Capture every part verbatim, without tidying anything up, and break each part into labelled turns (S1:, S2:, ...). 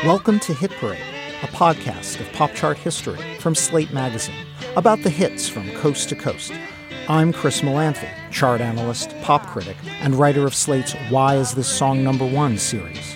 S1: Welcome to Hit Parade, a podcast of pop chart history from Slate Magazine about the hits from coast to coast. I'm Chris Melanthi, chart analyst, pop critic, and writer of Slate's Why Is This Song Number One series.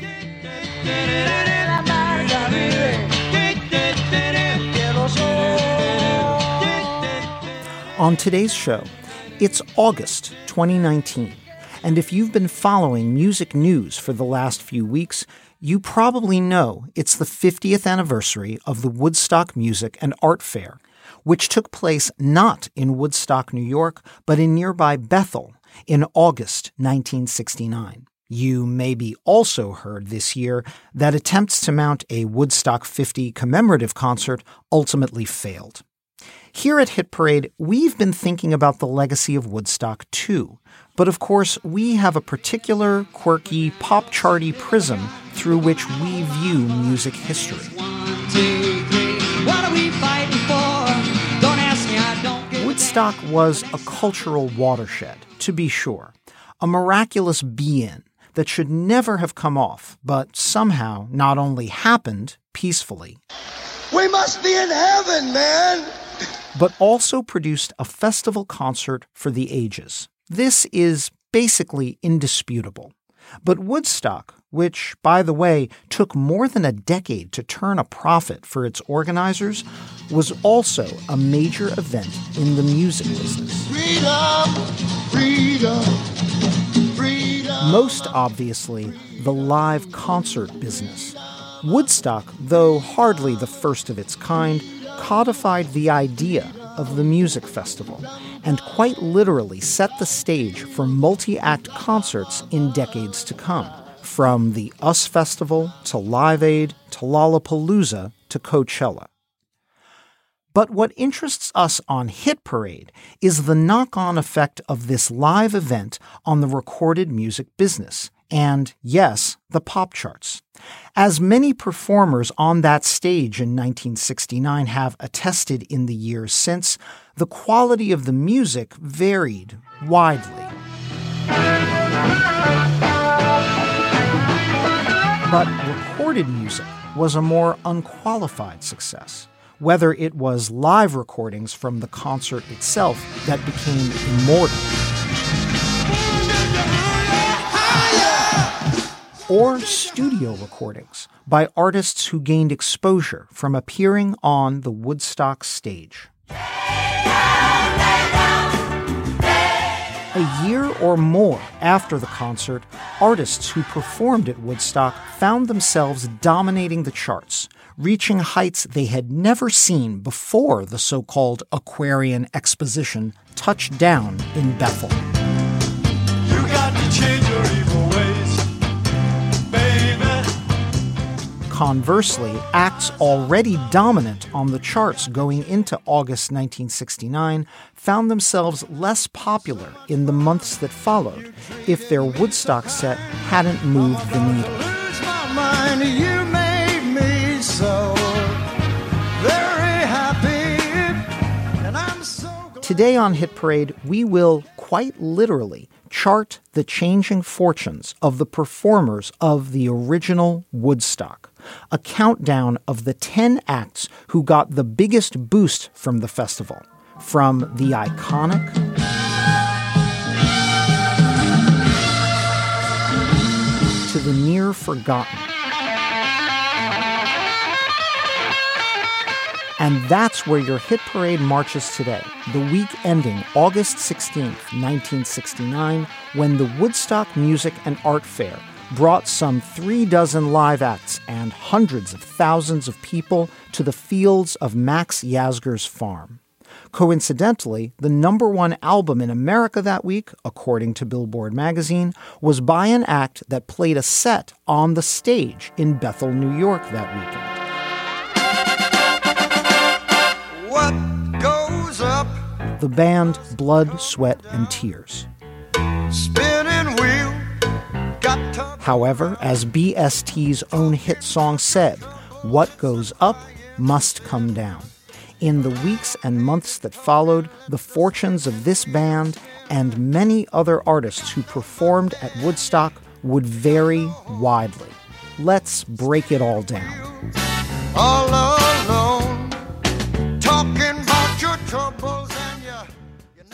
S1: On today's show, it's August twenty nineteen, and if you've been following music news for the last few weeks, you probably know it's the fiftieth anniversary of the Woodstock Music and Art Fair, which took place not in Woodstock, New York, but in nearby Bethel in August nineteen sixty-nine. You maybe also heard this year that attempts to mount a Woodstock fifty commemorative concert ultimately failed. Here at Hit Parade, we've been thinking about the legacy of Woodstock too. But of course, we have a particular, quirky, pop-charty prism through which we view music history.
S2: One, two, three. What are we fighting for? Don't ask me, I don't give
S1: Woodstock was a cultural watershed, to be sure. A miraculous be-in that should never have come off, but somehow not only happened peacefully.
S3: We must be in heaven, man!
S1: But also produced a festival concert for the ages. This is basically indisputable. But Woodstock, which, by the way, took more than a decade to turn a profit for its organizers, was also a major event in the music business.
S3: Freedom, freedom, freedom.
S1: Most obviously, the live concert business. Woodstock, though hardly the first of its kind, codified the idea of the music festival and quite literally set the stage for multi-act concerts in decades to come, from the US Festival to Live Aid to Lollapalooza to Coachella. But what interests us on Hit Parade is the knock-on effect of this live event on the recorded music business and, yes, the pop charts. As many performers on that stage in nineteen sixty-nine have attested in the years since, the quality of the music varied widely. But recorded music was a more unqualified success, whether it was live recordings from the concert itself that became immortal, or studio recordings by artists who gained exposure from appearing on the Woodstock stage. A year or more after the concert, artists who performed at Woodstock found themselves dominating the charts, reaching heights they had never seen before the so-called Aquarian Exposition touched down in Bethel.
S3: You got to change your evil ways, baby.
S1: Conversely, acts already dominant on the charts going into August nineteen sixty-nine found themselves less popular in the months that followed if their Woodstock set hadn't moved the needle.
S3: Lose my mind, you made me so very happy, and I'm so glad.
S1: Today on Hit Parade, we will quite literally chart the changing fortunes of the performers of the original Woodstock, a countdown of the ten acts who got the biggest boost from the festival, from the iconic to the near forgotten. And that's where your Hit Parade marches today, the week ending August sixteenth, nineteen sixty-nine, when the Woodstock Music and Art Fair brought some three dozen live acts and hundreds of thousands of people to the fields of Max Yasgur's farm. Coincidentally, the number one album in America that week, according to Billboard magazine, was by an act that played a set on the stage in Bethel, New York that weekend.
S3: What goes up?
S1: The band Blood, Sweat, and Tears.
S3: Spinning wheel. Got to.
S1: However, as B S T's own hit song said, what goes up must come down. In the weeks and months that followed, the fortunes of this band and many other artists who performed at Woodstock would vary widely. Let's break it all down.
S3: All alone, talking about your troubles and you, you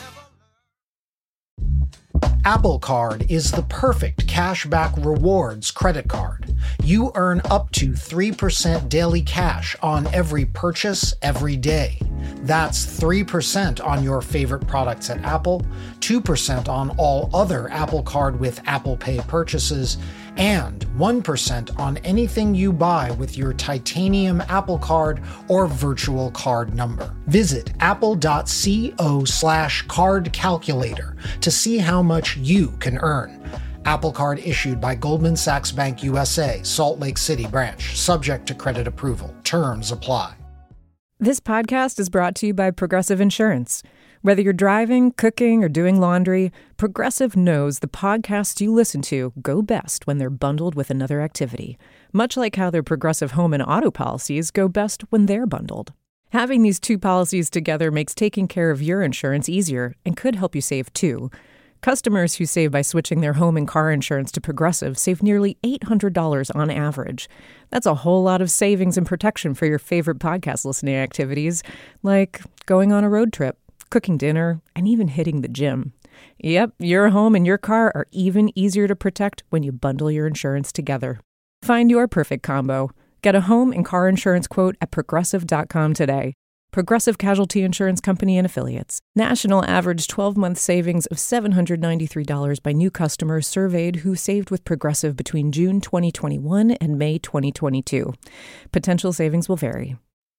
S3: never...
S1: Apple Card is the perfect cashback rewards credit card. You earn up to three percent daily cash on every purchase every day. That's three percent on your favorite products at Apple, two percent on all other Apple Card with Apple Pay purchases, and one percent on anything you buy with your titanium Apple Card or virtual card number. Visit apple.co slash card calculator to see how much you can earn. Apple Card issued by Goldman Sachs Bank U S A, Salt Lake City branch, subject to credit approval. Terms apply.
S4: This podcast is brought to you by Progressive Insurance. Whether you're driving, cooking, or doing laundry, Progressive knows the podcasts you listen to go best when they're bundled with another activity, much like how their Progressive home and auto policies go best when they're bundled. Having these two policies together makes taking care of your insurance easier and could help you save too. Customers who save by switching their home and car insurance to Progressive save nearly eight hundred dollars on average. That's a whole lot of savings and protection for your favorite podcast listening activities, like going on a road trip, cooking dinner, and even hitting the gym. Yep, your home and your car are even easier to protect when you bundle your insurance together. Find your perfect combo. Get a home and car insurance quote at progressive dot com today. Progressive Casualty Insurance Company and Affiliates. National average twelve-month savings of seven hundred ninety-three dollars by new customers surveyed who saved with Progressive between June twenty twenty-one and May twenty twenty-two. Potential savings will vary.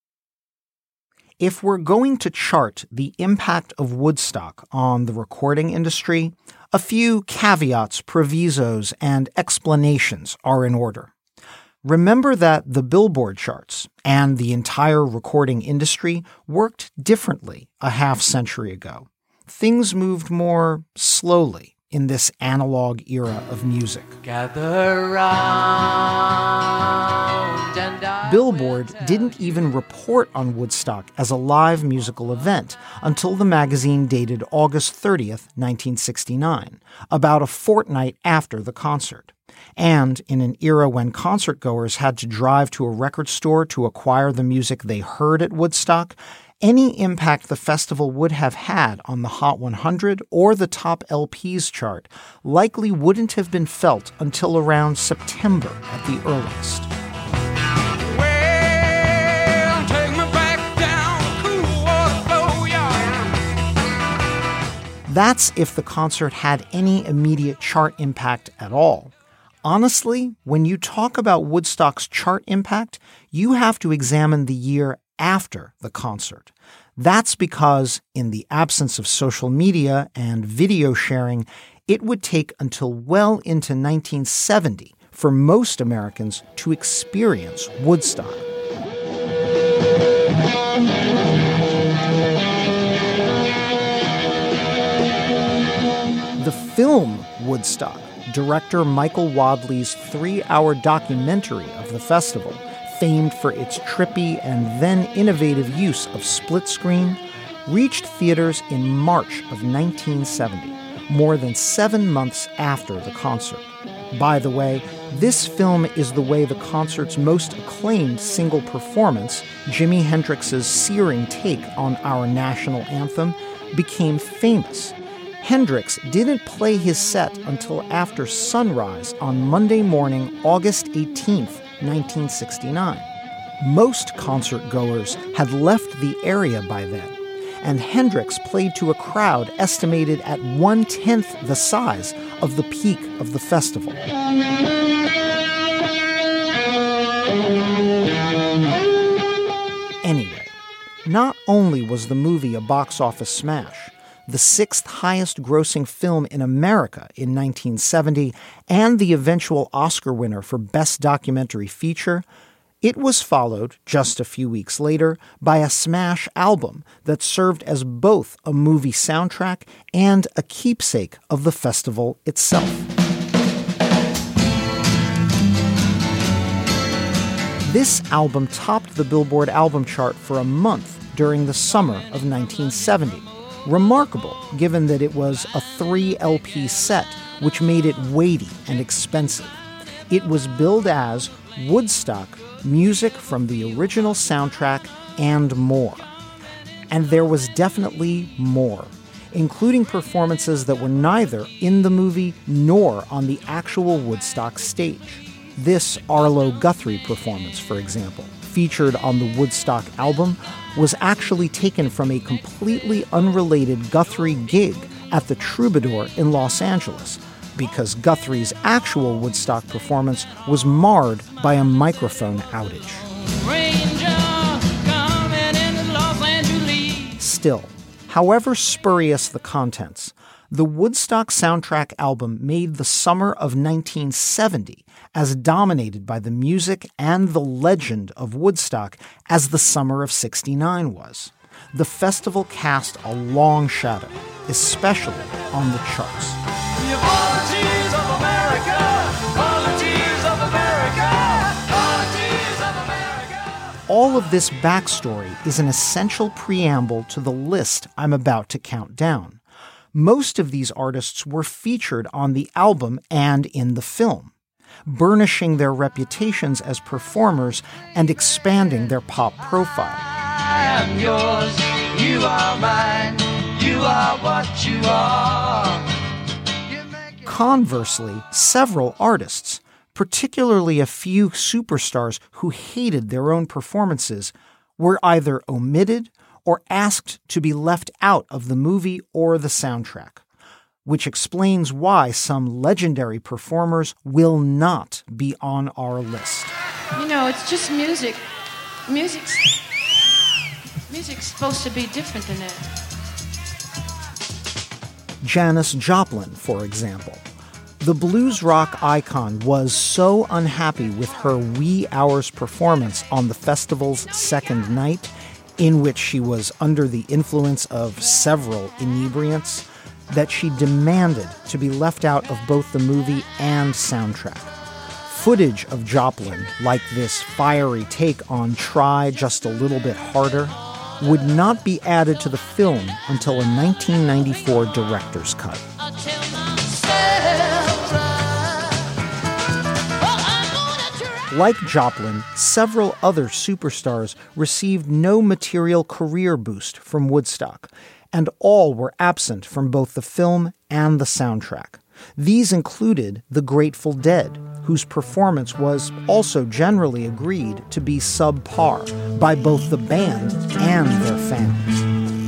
S1: If we're going to chart the impact of Woodstock on the recording industry, a few caveats, provisos, and explanations are in order. Remember that the Billboard charts and the entire recording industry worked differently a half century ago. Things moved more slowly in this analog era of music.
S2: Gather round and I
S1: Billboard didn't even report on Woodstock as a live musical event until the magazine dated August thirtieth, nineteen sixty-nine, about a fortnight after the concert. And in an era when concertgoers had to drive to a record store to acquire the music they heard at Woodstock, any impact the festival would have had on the Hot one hundred or the Top L Ps chart likely wouldn't have been felt until around September at the earliest.
S2: Well, take me back down the cool water flow, yeah.
S1: That's if the concert had any immediate chart impact at all. Honestly, when you talk about Woodstock's chart impact, you have to examine the year after the concert. That's because, in the absence of social media and video sharing, it would take until well into nineteen seventy for most Americans to experience Woodstock. The film Woodstock, director Michael Wadley's three-hour documentary of the festival, famed for its trippy and then innovative use of split screen, reached theaters in March of nineteen seventy, more than seven months after the concert. By the way, this film is the way the concert's most acclaimed single performance, Jimi Hendrix's searing take on our national anthem, became famous. Hendrix didn't play his set until after sunrise on Monday morning, August eighteenth, nineteen sixty-nine. Most concert-goers had left the area by then, and Hendrix played to a crowd estimated at one-tenth the size of the peak of the festival. Anyway, not only was the movie a box office smash, the sixth highest grossing film in America in nineteen seventy, and the eventual Oscar winner for Best Documentary Feature, it was followed, just a few weeks later, by a smash album that served as both a movie soundtrack and a keepsake of the festival itself. This album topped the Billboard album chart for a month during the summer of nineteen seventy. Remarkable, given that it was a three L P set, which made it weighty and expensive. It was billed as Woodstock, music from the original soundtrack and more. And there was definitely more, including performances that were neither in the movie nor on the actual Woodstock stage. This Arlo Guthrie performance, for example, featured on the Woodstock album, was actually taken from a completely unrelated Guthrie gig at the Troubadour in Los Angeles, because Guthrie's actual Woodstock performance was marred by a microphone outage. Still, however spurious the contents, the Woodstock soundtrack album made the summer of nineteen seventy as dominated by the music and the legend of Woodstock as the summer of sixty-nine was. The festival cast a long shadow, especially on the charts.
S3: The apologies of America, apologies of America, apologies of America.
S1: All of this backstory is an essential preamble to the list I'm about to count down. Most of these artists were featured on the album and in the film, burnishing their reputations as performers and expanding their pop profile.
S3: I am yours, you are mine, you are what you are.
S1: Conversely, several artists, particularly a few superstars who hated their own performances, were either omitted or asked to be left out of the movie or the soundtrack, which explains why some legendary performers will not be on our list.
S5: You know, it's just music. Music's, music's supposed to be different than that.
S1: Janis Joplin, for example. The blues rock icon was so unhappy with her wee hours performance on the festival's second night, in which she was under the influence of several inebriants, that she demanded to be left out of both the movie and soundtrack. Footage of Joplin, like this fiery take on Try Just a Little Bit Harder, would not be added to the film until a nineteen ninety-four director's cut. Like Joplin, several other superstars received no material career boost from Woodstock, and all were absent from both the film and the soundtrack. These included the Grateful Dead, whose performance was also generally agreed to be subpar by both the band and their fans.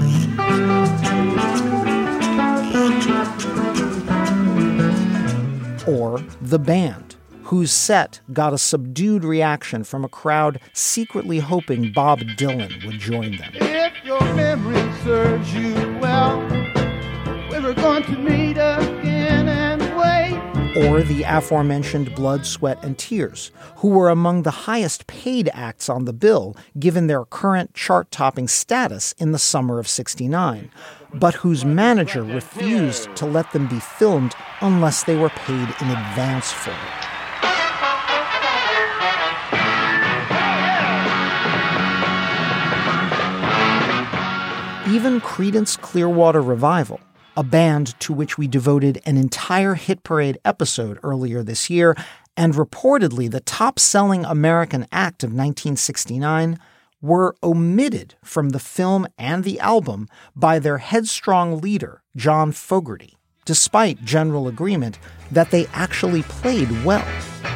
S1: Or the band, whose set got a subdued reaction from a crowd secretly hoping Bob Dylan would join them.
S6: If your memory serves you well, we were going to meet again and wait.
S1: Or the aforementioned Blood, Sweat and Tears, who were among the highest paid acts on the bill given their current chart-topping status in the summer of sixty-nine, but whose manager refused to let them be filmed unless they were paid in advance for it. Even Creedence Clearwater Revival, a band to which we devoted an entire Hit Parade episode earlier this year, and reportedly the top-selling American act of nineteen sixty-nine, were omitted from the film and the album by their headstrong leader, John Fogerty, despite general agreement that they actually played well.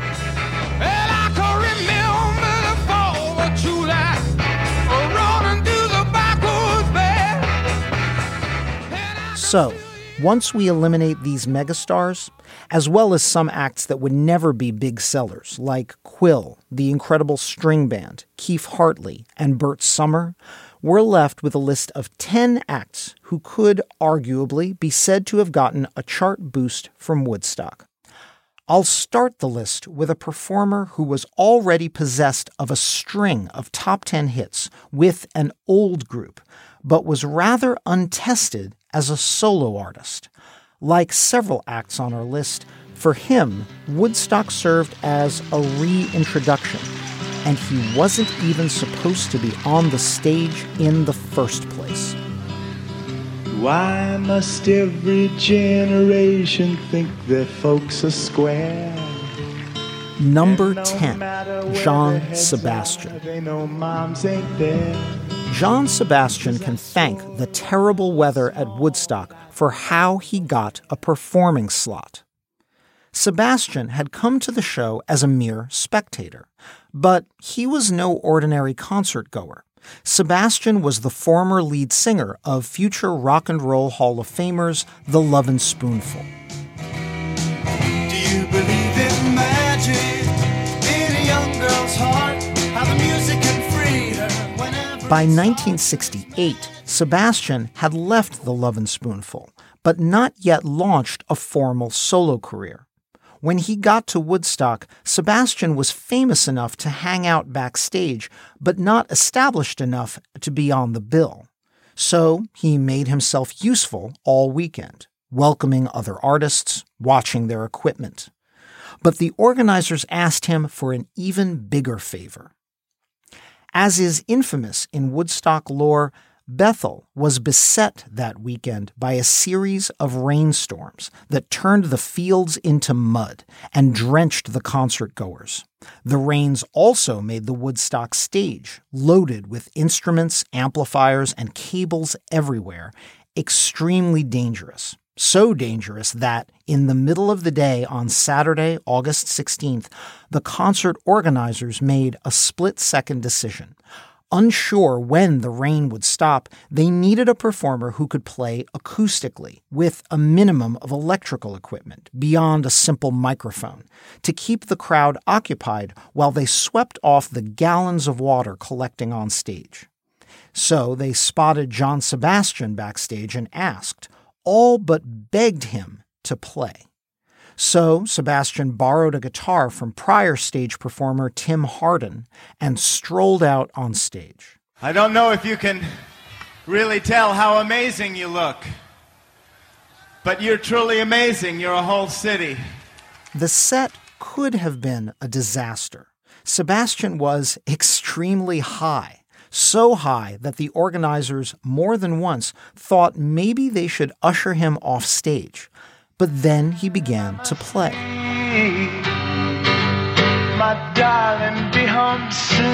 S1: So, once we eliminate these megastars, as well as some acts that would never be big sellers, like Quill, the Incredible String Band, Keith Hartley, and Bert Summer, we're left with a list of ten acts who could arguably be said to have gotten a chart boost from Woodstock. I'll start the list with a performer who was already possessed of a string of top ten hits with an old group, but was rather untested as a solo artist. Like several acts on our list, for him, Woodstock served as a reintroduction, and he wasn't even supposed to be on the stage in the first place.
S7: Why must every generation think their folks are square?
S1: Number ten, John Sebastian. John Sebastian can thank the terrible weather at Woodstock for how he got a performing slot. Sebastian had come to the show as a mere spectator, but he was no ordinary concert goer. Sebastian was the former lead singer of future Rock and Roll Hall of Famers, The Lovin' Spoonful.
S3: Do you believe in magic in a young girl's heart? How the music can free her whenever.
S1: By nineteen sixty-eight, Sebastian had left The Lovin' Spoonful, but not yet launched a formal solo career. When he got to Woodstock, Sebastian was famous enough to hang out backstage, but not established enough to be on the bill. So he made himself useful all weekend, welcoming other artists, watching their equipment. But the organizers asked him for an even bigger favor. As is infamous in Woodstock lore, Bethel was beset that weekend by a series of rainstorms that turned the fields into mud and drenched the concert goers. The rains also made the Woodstock stage, loaded with instruments, amplifiers, and cables everywhere, extremely dangerous. So dangerous that, in the middle of the day on Saturday, August sixteenth, the concert organizers made a split-second decision. Unsure when the rain would stop, they needed a performer who could play acoustically with a minimum of electrical equipment beyond a simple microphone to keep the crowd occupied while they swept off the gallons of water collecting on stage. So they spotted John Sebastian backstage and asked, all but begged him to play. So Sebastian borrowed a guitar from prior stage performer Tim Hardin and strolled out on stage.
S6: I don't know if you can really tell how amazing you look, but you're truly amazing. You're a whole city.
S1: The set could have been a disaster. Sebastian was extremely high, so high that the organizers more than once thought maybe they should usher him off stage. But then he began to play.
S3: My darling, be home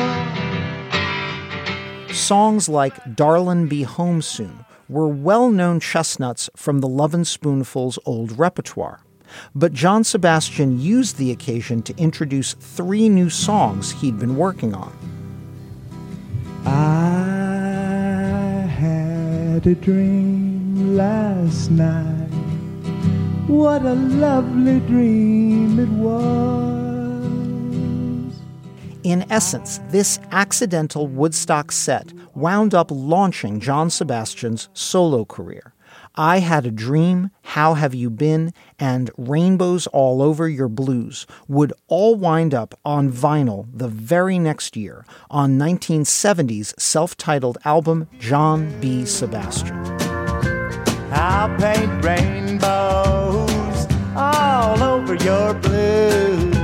S3: soon.
S1: Songs like Darlin' Be Home Soon were well-known chestnuts from the Lovin' Spoonful's old repertoire. But John Sebastian used the occasion to introduce three new songs he'd been working on.
S7: I had a dream last night. What a lovely dream it was.
S1: In essence, this accidental Woodstock set wound up launching John Sebastian's solo career. I Had a Dream, How Have You Been, and Rainbows All Over Your Blues would all wind up on vinyl the very next year on nineteen seventies self-titled album John B. Sebastian.
S3: I'll paint rainbows all over your blues.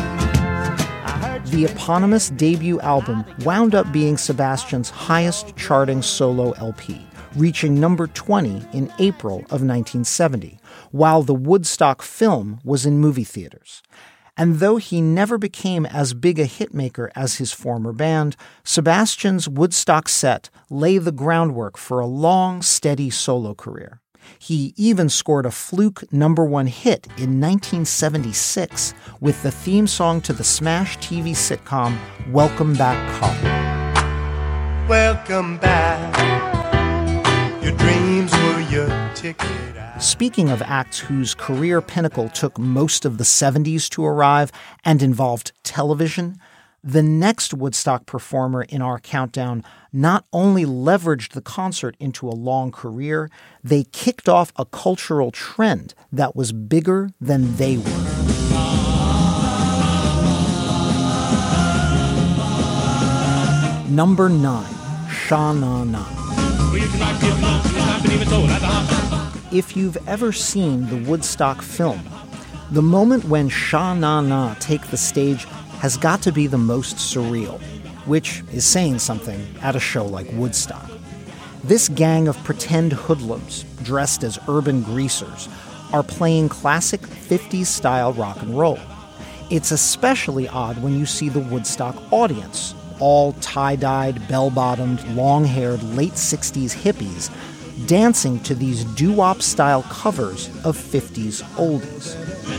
S1: The eponymous debut album wound up being Sebastian's highest charting solo L P, reaching number twenty in April of nineteen seventy, while the Woodstock film was in movie theaters. And though he never became as big a hitmaker as his former band, Sebastian's Woodstock set lay the groundwork for a long, steady solo career. He even scored a fluke number one hit in nineteen seventy-six with the theme song to the Smash T V sitcom Welcome Back, Kotter.
S3: Welcome back. Your dreams were your ticket out.
S1: Speaking of acts whose career pinnacle took most of the seventies to arrive and involved television, the next Woodstock performer in our countdown not only leveraged the concert into a long career, they kicked off a cultural trend that was bigger than they were. Number nine, Sha Na Na. If you've ever seen the Woodstock film, the moment when Sha Na Na take the stage has got to be the most surreal, which is saying something at a show like Woodstock. This gang of pretend hoodlums, dressed as urban greasers, are playing classic fifties-style rock and roll. It's especially odd when you see the Woodstock audience, all tie-dyed, bell-bottomed, long-haired late sixties hippies, dancing to these doo-wop style covers of fifties oldies.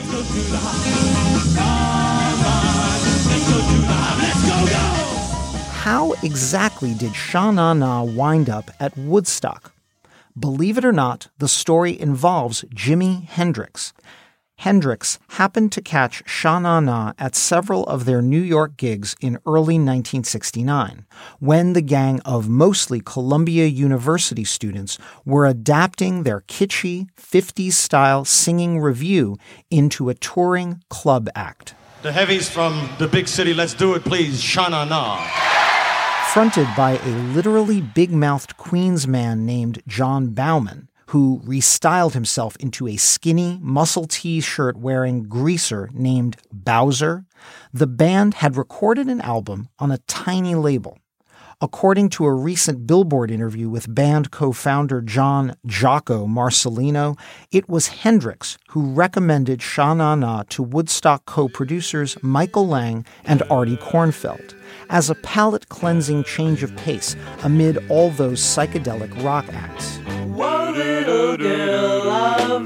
S1: How exactly did Sha Na Na wind up at Woodstock? Believe it or not, the story involves Jimi Hendrix. Hendrix happened to catch Sha Na Na at several of their New York gigs in early nineteen sixty-nine, when the gang of mostly Columbia University students were adapting their kitschy, fifties-style singing revue into a touring club act.
S8: The heavies from the big city, let's do it, please, Sha Na Na.
S1: Fronted by a literally big-mouthed Queens man named John Bauman, who restyled himself into a skinny, muscle T-shirt wearing greaser named Bowser, the band had recorded an album on a tiny label. According to a recent Billboard interview with band co-founder John Jocko Marcelino, it was Hendrix who recommended Sha Na Na to Woodstock co-producers Michael Lang and Artie Kornfeld as a palate-cleansing change of pace amid all those psychedelic rock acts.
S3: One little girl of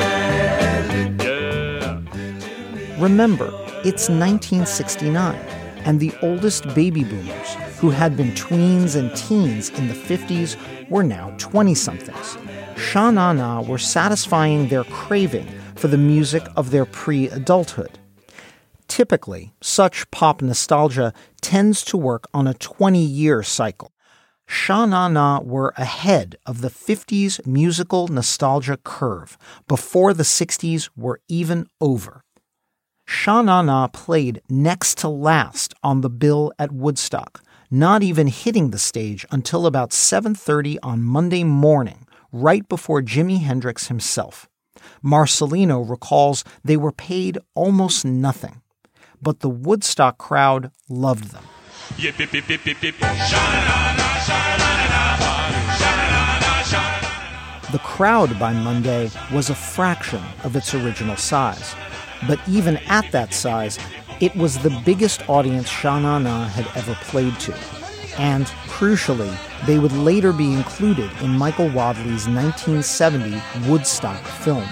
S3: mine. Yeah.
S1: Remember, it's nineteen sixty-nine, and the oldest baby boomers, who had been tweens and teens in the fifties, were now twenty-somethings. Sha Na Na were satisfying their craving for the music of their pre-adulthood. Typically, such pop nostalgia tends to work on a twenty-year cycle. Sha Na Na were ahead of the fifties musical nostalgia curve before the sixties were even over. Sha Na Na played next to last on the bill at Woodstock, not even hitting the stage until about seven thirty on Monday morning, right before Jimi Hendrix himself. Marcelino recalls they were paid almost nothing, but the Woodstock crowd loved them. The crowd by Monday was a fraction of its original size, but even at that size, it was the biggest audience Sha Na Na had ever played to. And, crucially, they would later be included in Michael Wadley's nineteen seventy Woodstock film.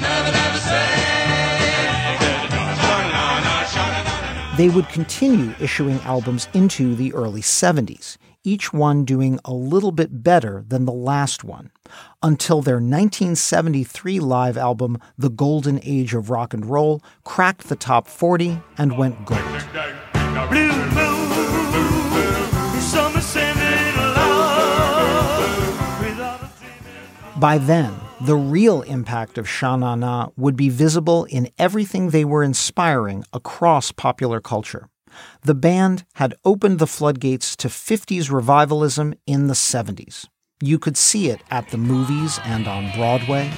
S1: They would continue issuing albums into the early seventies, each one doing a little bit better than the last one, until their nineteen seventy-three live album, The Golden Age of Rock and Roll, cracked the top forty and went gold.
S3: Blue moon, summer singing love without a dream.
S1: By then, the real impact of Sha Na Na would be visible in everything they were inspiring across popular culture. The band had opened the floodgates to fifties revivalism in the seventies. You could see it at the movies and on Broadway.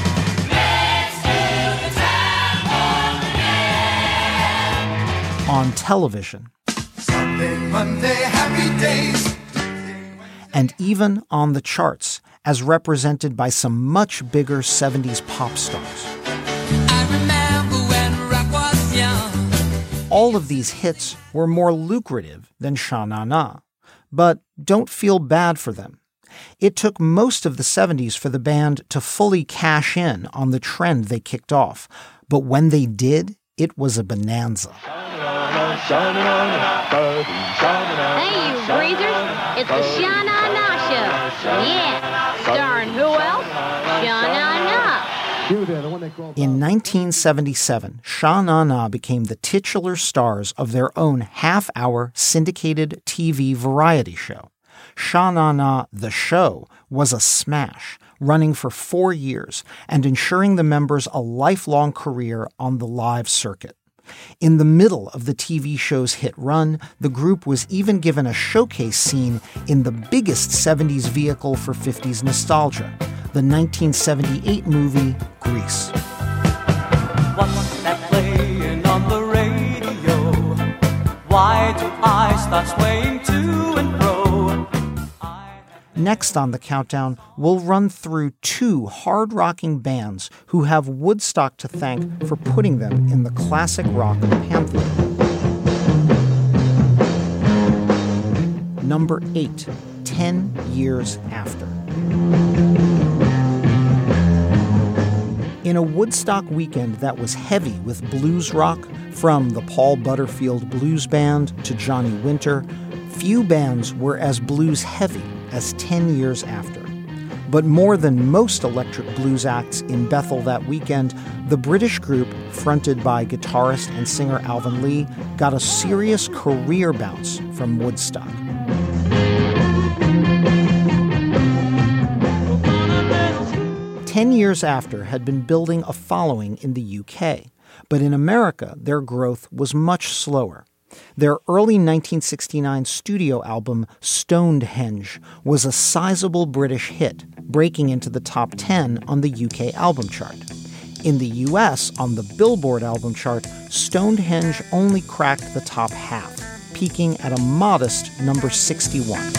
S1: On television.
S3: Sunday, Monday, happy days.
S1: And even on the charts, as represented by some much bigger seventies pop stars.
S2: I remember when rock was young.
S1: All of these hits were more lucrative than Sha Na Na, but don't feel bad for them. It took most of the seventies for the band to fully cash in on the trend they kicked off, but when they did, it was a bonanza.
S9: Hey, you breezers, it's the Sha Na Na Show. Yeah, starring who else? Sha Na Na.
S1: In nineteen seventy-seven, Sha Na Na became the titular stars of their own half-hour syndicated T V variety show. Sha Na Na The Show was a smash, running for four years and ensuring the members a lifelong career on the live circuit. In the middle of the T V show's hit run, the group was even given a showcase scene in the biggest seventies vehicle for fifties nostalgia, the nineteen seventy-eight movie Grease.
S10: What's that playing on the radio? Why do I start swaying to and fro?
S1: Next on the countdown, we'll run through two hard-rocking bands who have Woodstock to thank for putting them in the classic rock pantheon. Number eight, ten years after. In a Woodstock weekend that was heavy with blues rock, from the Paul Butterfield Blues Band to Johnny Winter, few bands were as blues heavy as ten years after. But more than most electric blues acts in Bethel that weekend, the British group, fronted by guitarist and singer Alvin Lee, got a serious career bounce from Woodstock. Ten years after had been building a following in the U K, but in America their growth was much slower. Their early nineteen sixty-nine studio album, Stonehenge, was a sizable British hit, breaking into the top ten on the U K album chart. In the U S, on the Billboard album chart, Stonehenge only cracked the top half, peaking at a modest number sixty-one.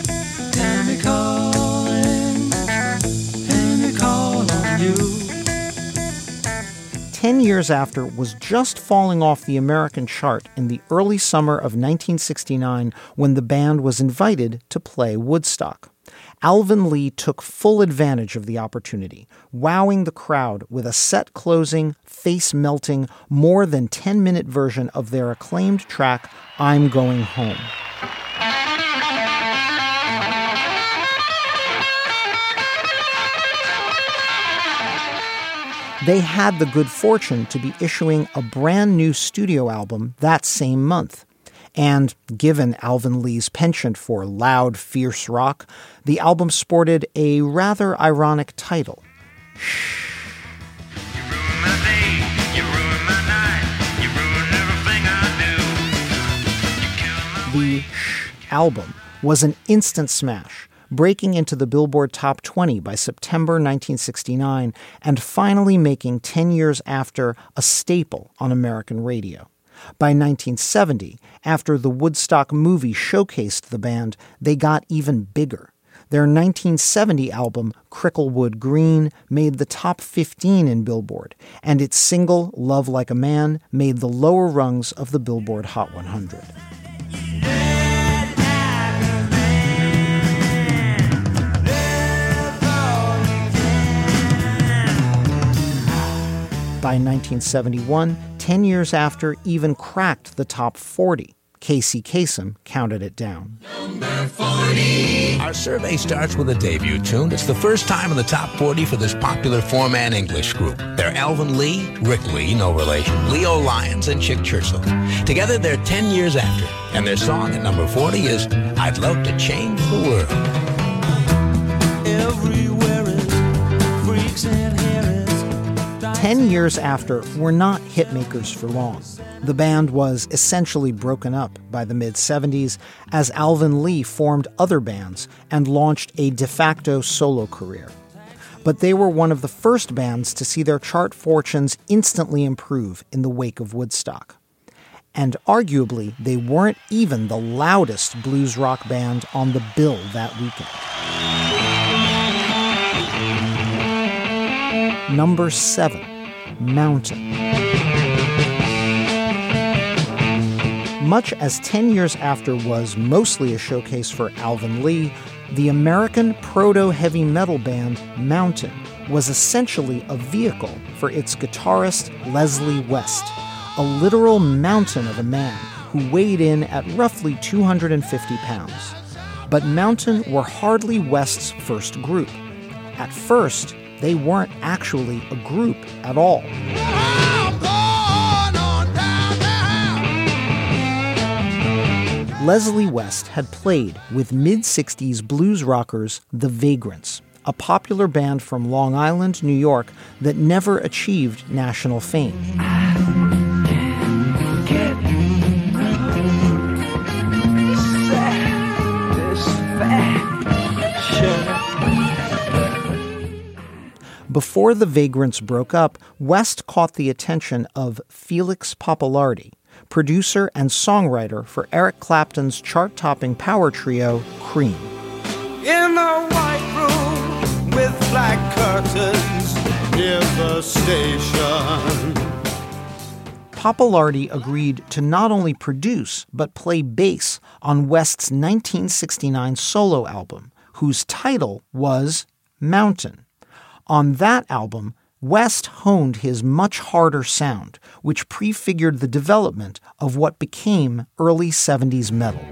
S1: Ten years after was just falling off the American chart in the early summer of nineteen sixty-nine when the band was invited to play Woodstock. Alvin Lee took full advantage of the opportunity, wowing the crowd with a set-closing, face-melting, more than ten-minute version of their acclaimed track, I'm Going Home. They had the good fortune to be issuing a brand new studio album that same month. And given Alvin Lee's penchant for loud, fierce rock, the album sported a rather ironic title. Shh. You ruin my day, you ruin my night, you ruin everything I do. You kill my the Shh album was an instant smash, breaking into the Billboard Top twenty by September nineteen sixty-nine and finally making ten years after a staple on American radio. By nineteen seventy, after the Woodstock movie showcased the band, they got even bigger. Their nineteen seventy album, Cricklewood Green, made the top fifteen in Billboard, and its single, Love Like a Man, made the lower rungs of the Billboard Hot one hundred. By nineteen seventy-one, ten years after, even cracked the top forty. Casey Kasem counted it down.
S11: Number forty. Our survey starts with a debut tune. It's the first time in the top forty for this popular four-man English group. They're Alvin Lee, Rick Lee, no relation, Leo Lyons, and Chick Churchill. Together, they're ten years after, and their song at number forty is I'd Love to Change the World.
S10: Everywhere is freaks and Harris.
S1: Ten years after were not hitmakers for long. The band was essentially broken up by the mid-seventies as Alvin Lee formed other bands and launched a de facto solo career. But they were one of the first bands to see their chart fortunes instantly improve in the wake of Woodstock. And arguably, they weren't even the loudest blues rock band on the bill that weekend. Number seven, Mountain. Much as ten years after was mostly a showcase for Alvin Lee, the American proto-heavy metal band Mountain was essentially a vehicle for its guitarist Leslie West, a literal mountain of a man who weighed in at roughly two hundred fifty pounds. But Mountain were hardly West's first group. At first, they weren't actually a group at all. Leslie West had played with mid-sixties blues rockers The Vagrants, a popular band from Long Island, New York, that never achieved national fame. Before The Vagrants broke up, West caught the attention of Felix Pappalardi, producer and songwriter for Eric Clapton's chart-topping power trio, Cream.
S3: in a white room with black curtains near the station.
S1: Papa Lardy agreed to not only produce but play bass on West's nineteen sixty-nine solo album, whose title was Mountain. On that album, West honed his much harder sound, which prefigured the development of what became early seventies metal.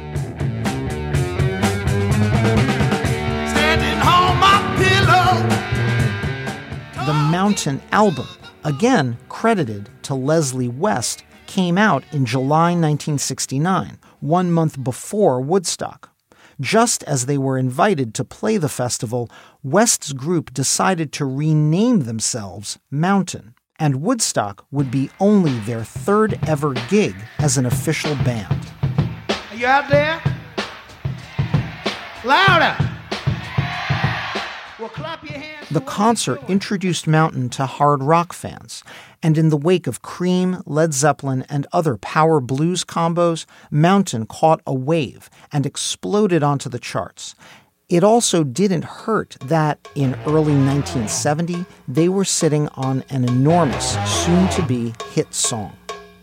S3: Standing on my pillow.
S1: The Mountain album, again credited to Leslie West, came out in July nineteen sixty-nine, one month before Woodstock. Just as they were invited to play the festival, West's group decided to rename themselves Mountain, and Woodstock would be only their third ever gig as an official band.
S3: Are you out there? Louder! Well, clap your hands.
S1: The concert introduced Mountain to hard rock fans, and in the wake of Cream, Led Zeppelin, and other power blues combos, Mountain caught a wave and exploded onto the charts. It also didn't hurt that in early nineteen seventy, they were sitting on an enormous, soon-to-be hit song.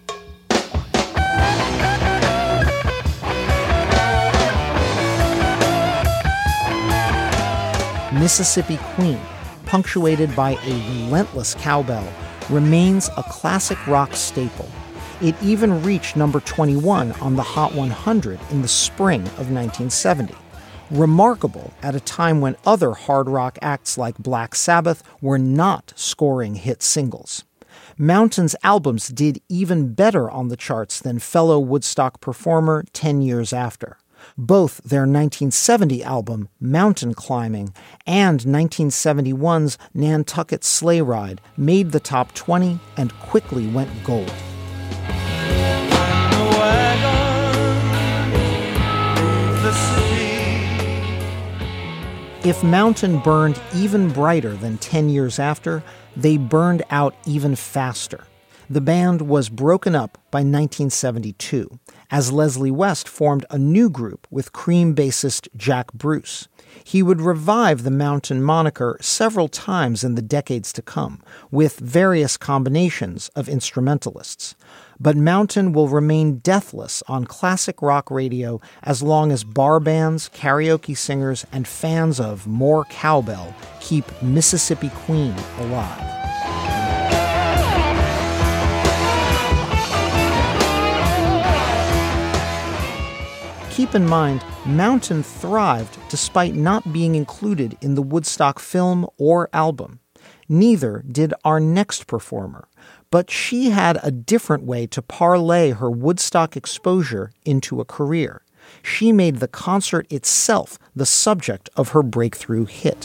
S1: Mississippi Queen, punctuated by a relentless cowbell, remains a classic rock staple. It even reached number twenty-one on the Hot one hundred in the spring of nineteen seventy. Remarkable at a time when other hard rock acts like Black Sabbath were not scoring hit singles. Mountain's albums did even better on the charts than fellow Woodstock performer ten years after. Both their nineteen seventy album, Mountain Climbing, and nineteen seventy-one's Nantucket Sleigh Ride made the top twenty and quickly went gold. If Mountain burned even brighter than ten years after, they burned out even faster. The band was broken up by nineteen seventy-two, as Leslie West formed a new group with Cream bassist Jack Bruce. He would revive the Mountain moniker several times in the decades to come, with various combinations of instrumentalists. But Mountain will remain deathless on classic rock radio as long as bar bands, karaoke singers, and fans of more cowbell keep Mississippi Queen alive. Keep in mind, Mountain thrived despite not being included in the Woodstock film or album. Neither did our next performer, but she had a different way to parlay her Woodstock exposure into a career. She made the concert itself the subject of her breakthrough hit.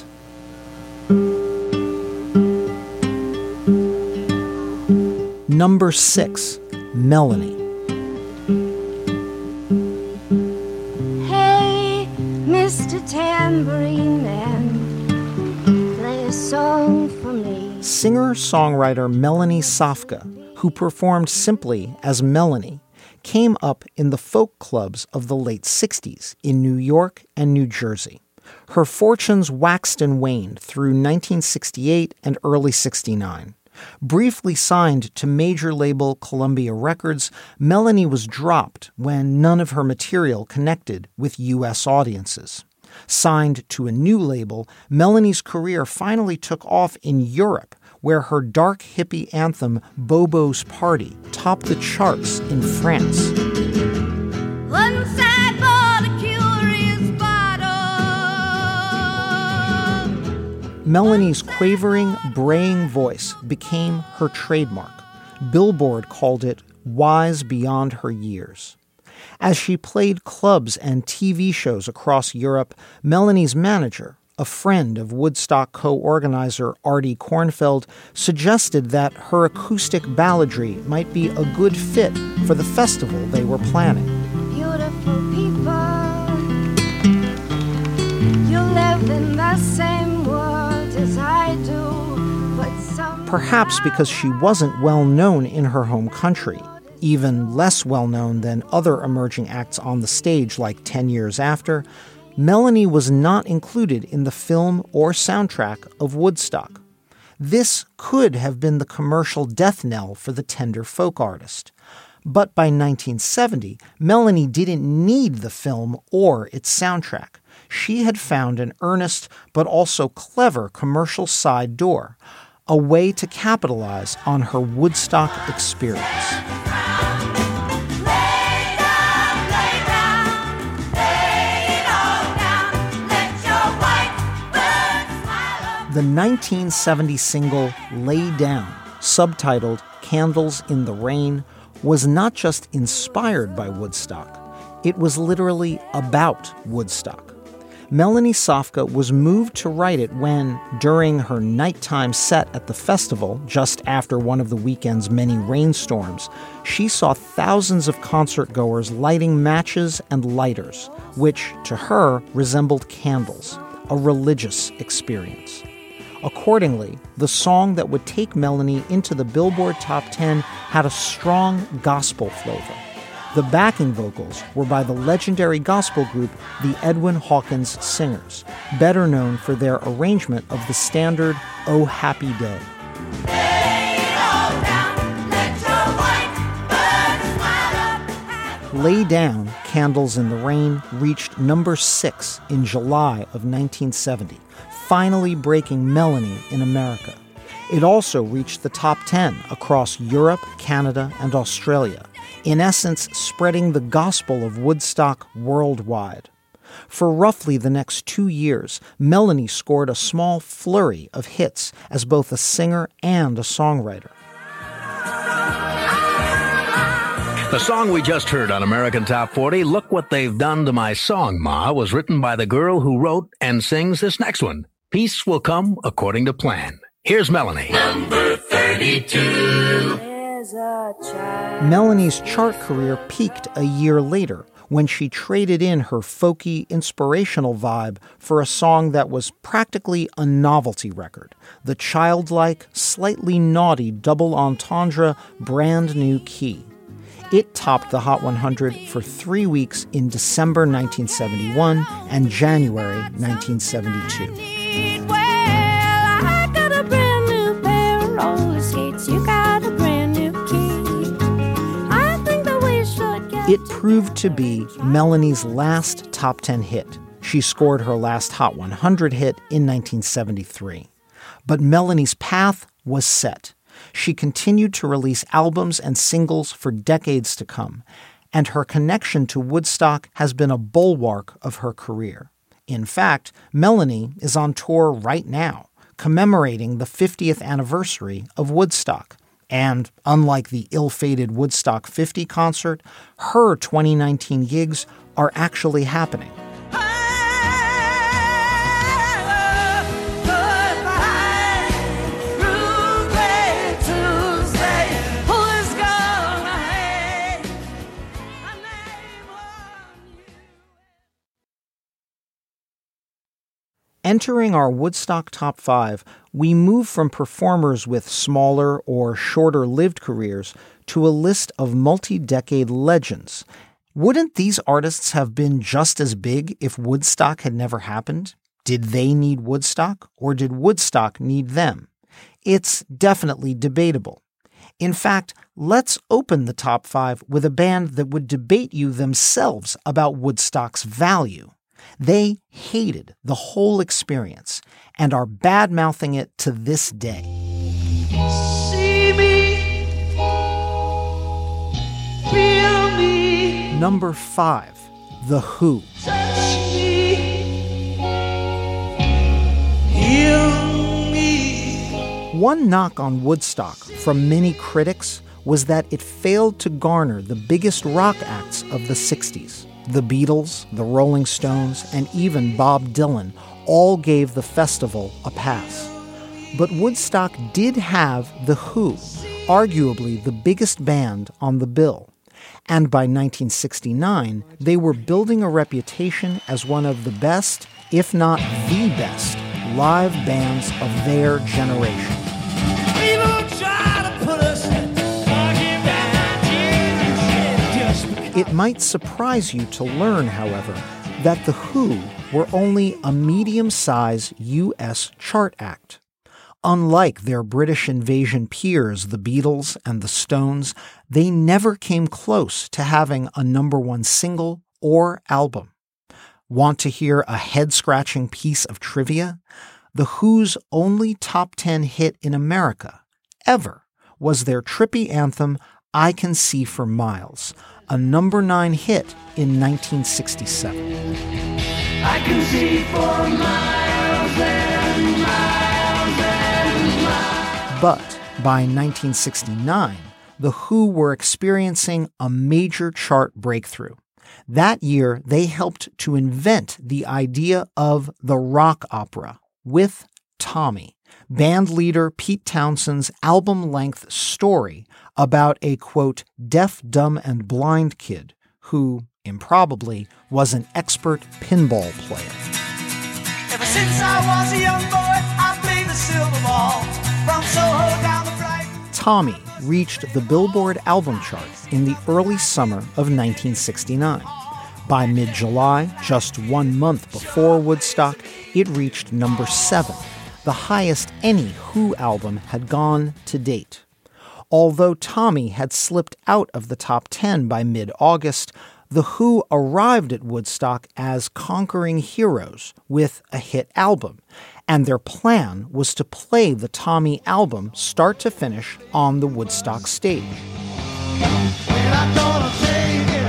S1: Number six, Melanie.
S12: Mister Tambourine Man, play a song for me.
S1: Singer-songwriter Melanie Safka, who performed simply as Melanie, came up in the folk clubs of the late sixties in New York and New Jersey. Her fortunes waxed and waned through nineteen sixty-eight and early sixty-nine. Briefly signed to major label Columbia Records, Melanie was dropped when none of her material connected with U S audiences. Signed to a new label, Melanie's career finally took off in Europe, where her dark hippie anthem Bobo's Party topped the charts in France.
S12: One side for the curious bottle.
S1: Melanie's quavering, braying voice became her trademark. Billboard called it wise beyond her years. As she played clubs and T V shows across Europe, Melanie's manager, a friend of Woodstock co-organizer Artie Kornfeld, suggested that her acoustic balladry might be a good fit for the festival they were planning.
S12: Beautiful people, you live in the same world as I do, but somehow...
S1: Perhaps because she wasn't well known in her home country, even less well known than other emerging acts on the stage like ten years after, Melanie was not included in the film or soundtrack of Woodstock. This could have been the commercial death knell for the tender folk artist. But by nineteen seventy, Melanie didn't need the film or its soundtrack. She had found an earnest but also clever commercial side door, a way to capitalize on her Woodstock experience. The nineteen seventy single Lay Down, subtitled Candles in the Rain, was not just inspired by Woodstock. It was literally about Woodstock. Melanie Safka was moved to write it when, during her nighttime set at the festival, just after one of the weekend's many rainstorms, she saw thousands of concertgoers lighting matches and lighters, which, to her, resembled candles, a religious experience. Accordingly, the song that would take Melanie into the Billboard Top ten had a strong gospel flavor. The backing vocals were by the legendary gospel group the Edwin Hawkins Singers, better known for their arrangement of the standard "Oh Happy Day." Lay Down, Candles in the Rain reached number six in July of nineteen seventy, finally breaking Melanie in America. It also reached the top ten across Europe, Canada, and Australia, in essence spreading the gospel of Woodstock worldwide. For roughly the next two years, Melanie scored a small flurry of hits as both a singer and a songwriter.
S11: The song we just heard on American Top forty, Look What They've Done to My Song, Ma, was written by the girl who wrote and sings this next one. Peace will come according to plan. Here's Melanie.
S13: Number thirty-two.
S1: Melanie's chart career peaked a year later when she traded in her folky, inspirational vibe for a song that was practically a novelty record, the childlike, slightly naughty double entendre Brand New Key. It topped the Hot one hundred for three weeks in December nineteen seventy-one and January nineteen seventy-two. It proved to be Melanie's last top ten hit. She scored her last Hot one hundred hit in nineteen seventy-three. But Melanie's path was set. She continued to release albums and singles for decades to come, and her connection to Woodstock has been a bulwark of her career. In fact, Melanie is on tour right now, commemorating the fiftieth anniversary of Woodstock. And unlike the ill-fated Woodstock fifty concert, her twenty nineteen gigs are actually happening. Entering our Woodstock Top five, we move from performers with smaller or shorter-lived careers to a list of multi-decade legends. Wouldn't these artists have been just as big if Woodstock had never happened? Did they need Woodstock, or did Woodstock need them? It's definitely debatable. In fact, let's open the top five with a band that would debate you themselves about Woodstock's value. They hated the whole experience and are bad-mouthing it to this day.
S2: See me, feel me.
S1: Number five, The Who.
S2: Touch me, heal me.
S1: One knock on Woodstock from many critics was that it failed to garner the biggest rock acts of the sixties. The Beatles, the Rolling Stones, and even Bob Dylan all gave the festival a pass. But Woodstock did have The Who, arguably the biggest band on the bill. And by nineteen sixty-nine, they were building a reputation as one of the best, if not the best, live bands of their generation. It might surprise you to learn, however, that The Who were only a medium-sized U S chart act. Unlike their British invasion peers, the Beatles and the Stones, they never came close to having a number one single or album. Want to hear a head-scratching piece of trivia? The Who's only top ten hit in America, ever, was their trippy anthem, I Can See for Miles, a number nine hit in nineteen sixty-seven.
S2: I can see for miles and miles and miles.
S1: But by nineteen sixty-nine, The Who were experiencing a major chart breakthrough. That year, they helped to invent the idea of the rock opera with Tommy, band leader Pete Townshend's album-length story about a, quote, deaf, dumb, and blind kid who, improbably, was an expert pinball player.
S2: Ever since I was a young boy, I played the silver ball from Soho down the flight.
S1: Tommy reached the Billboard album chart in the early summer of nineteen sixty-nine. By mid-July, just one month before Woodstock, it reached number seven, the highest any Who album had gone to date. Although Tommy had slipped out of the top ten by mid-August, The Who arrived at Woodstock as conquering heroes with a hit album, and their plan was to play the Tommy album start to finish on the Woodstock stage.
S3: We're not gonna take it.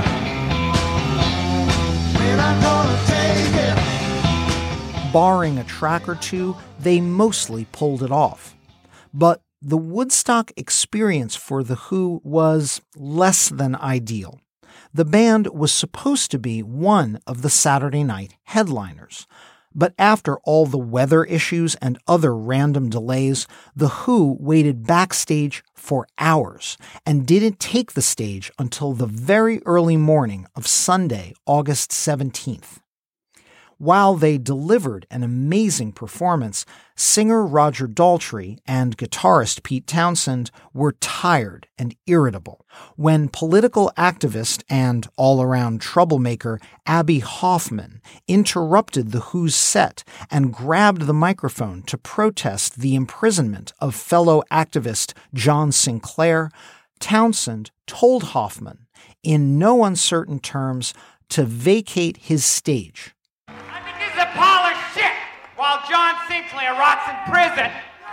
S3: We're not gonna take it.
S1: Barring a track or two, they mostly pulled it off. But the Woodstock experience for The Who was less than ideal. The band was supposed to be one of the Saturday night headliners. But after all the weather issues and other random delays, The Who waited backstage for hours and didn't take the stage until the very early morning of Sunday, August seventeenth. While they delivered an amazing performance, singer Roger Daltrey and guitarist Pete Townshend were tired and irritable when political activist and all-around troublemaker Abbie Hoffman interrupted The Who's set and grabbed the microphone to protest the imprisonment of fellow activist John Sinclair. Townshend told Hoffman, in no uncertain terms, to vacate his stage.
S14: He's a pile of shit while John Sinclair rots in prison.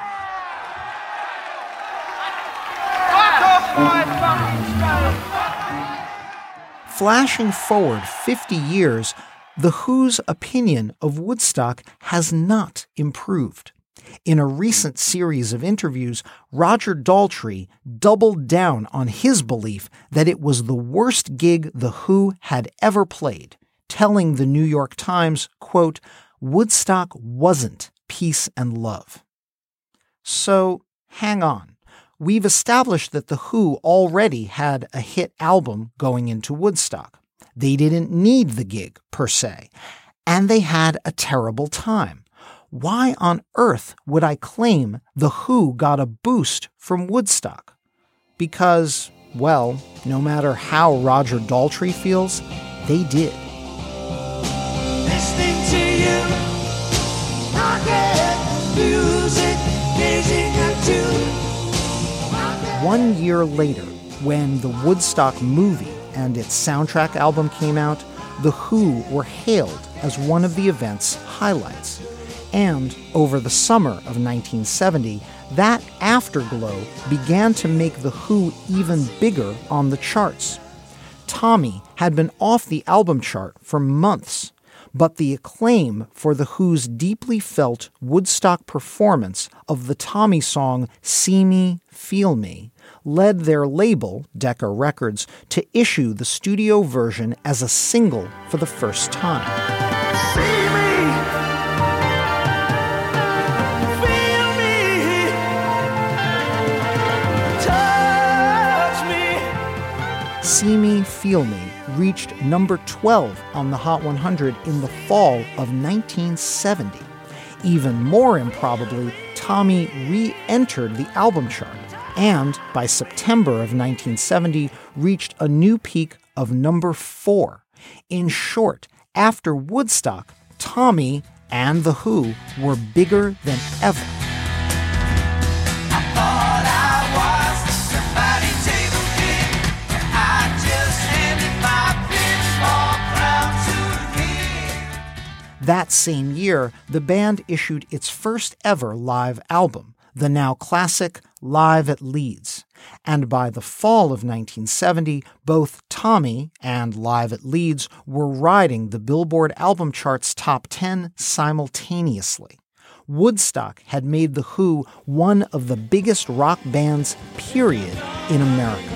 S1: Flashing forward fifty years, The Who's opinion of Woodstock has not improved. In a recent series of interviews, Roger Daltrey doubled down on his belief that it was the worst gig The Who had ever played, telling the New York Times, quote, Woodstock wasn't peace and love. So hang on. We've established that The Who already had a hit album going into Woodstock. They didn't need the gig, per se. And they had a terrible time. Why on earth would I claim The Who got a boost from Woodstock? Because, well, no matter how Roger Daltrey feels, they did.
S2: Listening to you, rocket music, gazing at you.
S1: One year later, when the Woodstock movie and its soundtrack album came out, The Who were hailed as one of the event's highlights. And over the summer of nineteen seventy, that afterglow began to make The Who even bigger on the charts. Tommy had been off the album chart for months, but the acclaim for The Who's deeply felt Woodstock performance of the Tommy song See Me, Feel Me led their label, Decca Records, to issue the studio version as a single for the first time.
S2: See me, feel me, touch me.
S1: See Me, Feel Me reached number twelve on the Hot one hundred in the fall of nineteen seventy. Even more improbably, Tommy re-entered the album chart and, by September of nineteen seventy, reached a new peak of number four. In short, After Woodstock, Tommy and The Who were bigger than ever. That same year, the band issued its first ever live album, the now classic Live at Leeds. And by the fall of nineteen seventy, both Tommy and Live at Leeds were riding the Billboard album chart's top ten simultaneously. Woodstock had made The Who one of the biggest rock bands, period, in America.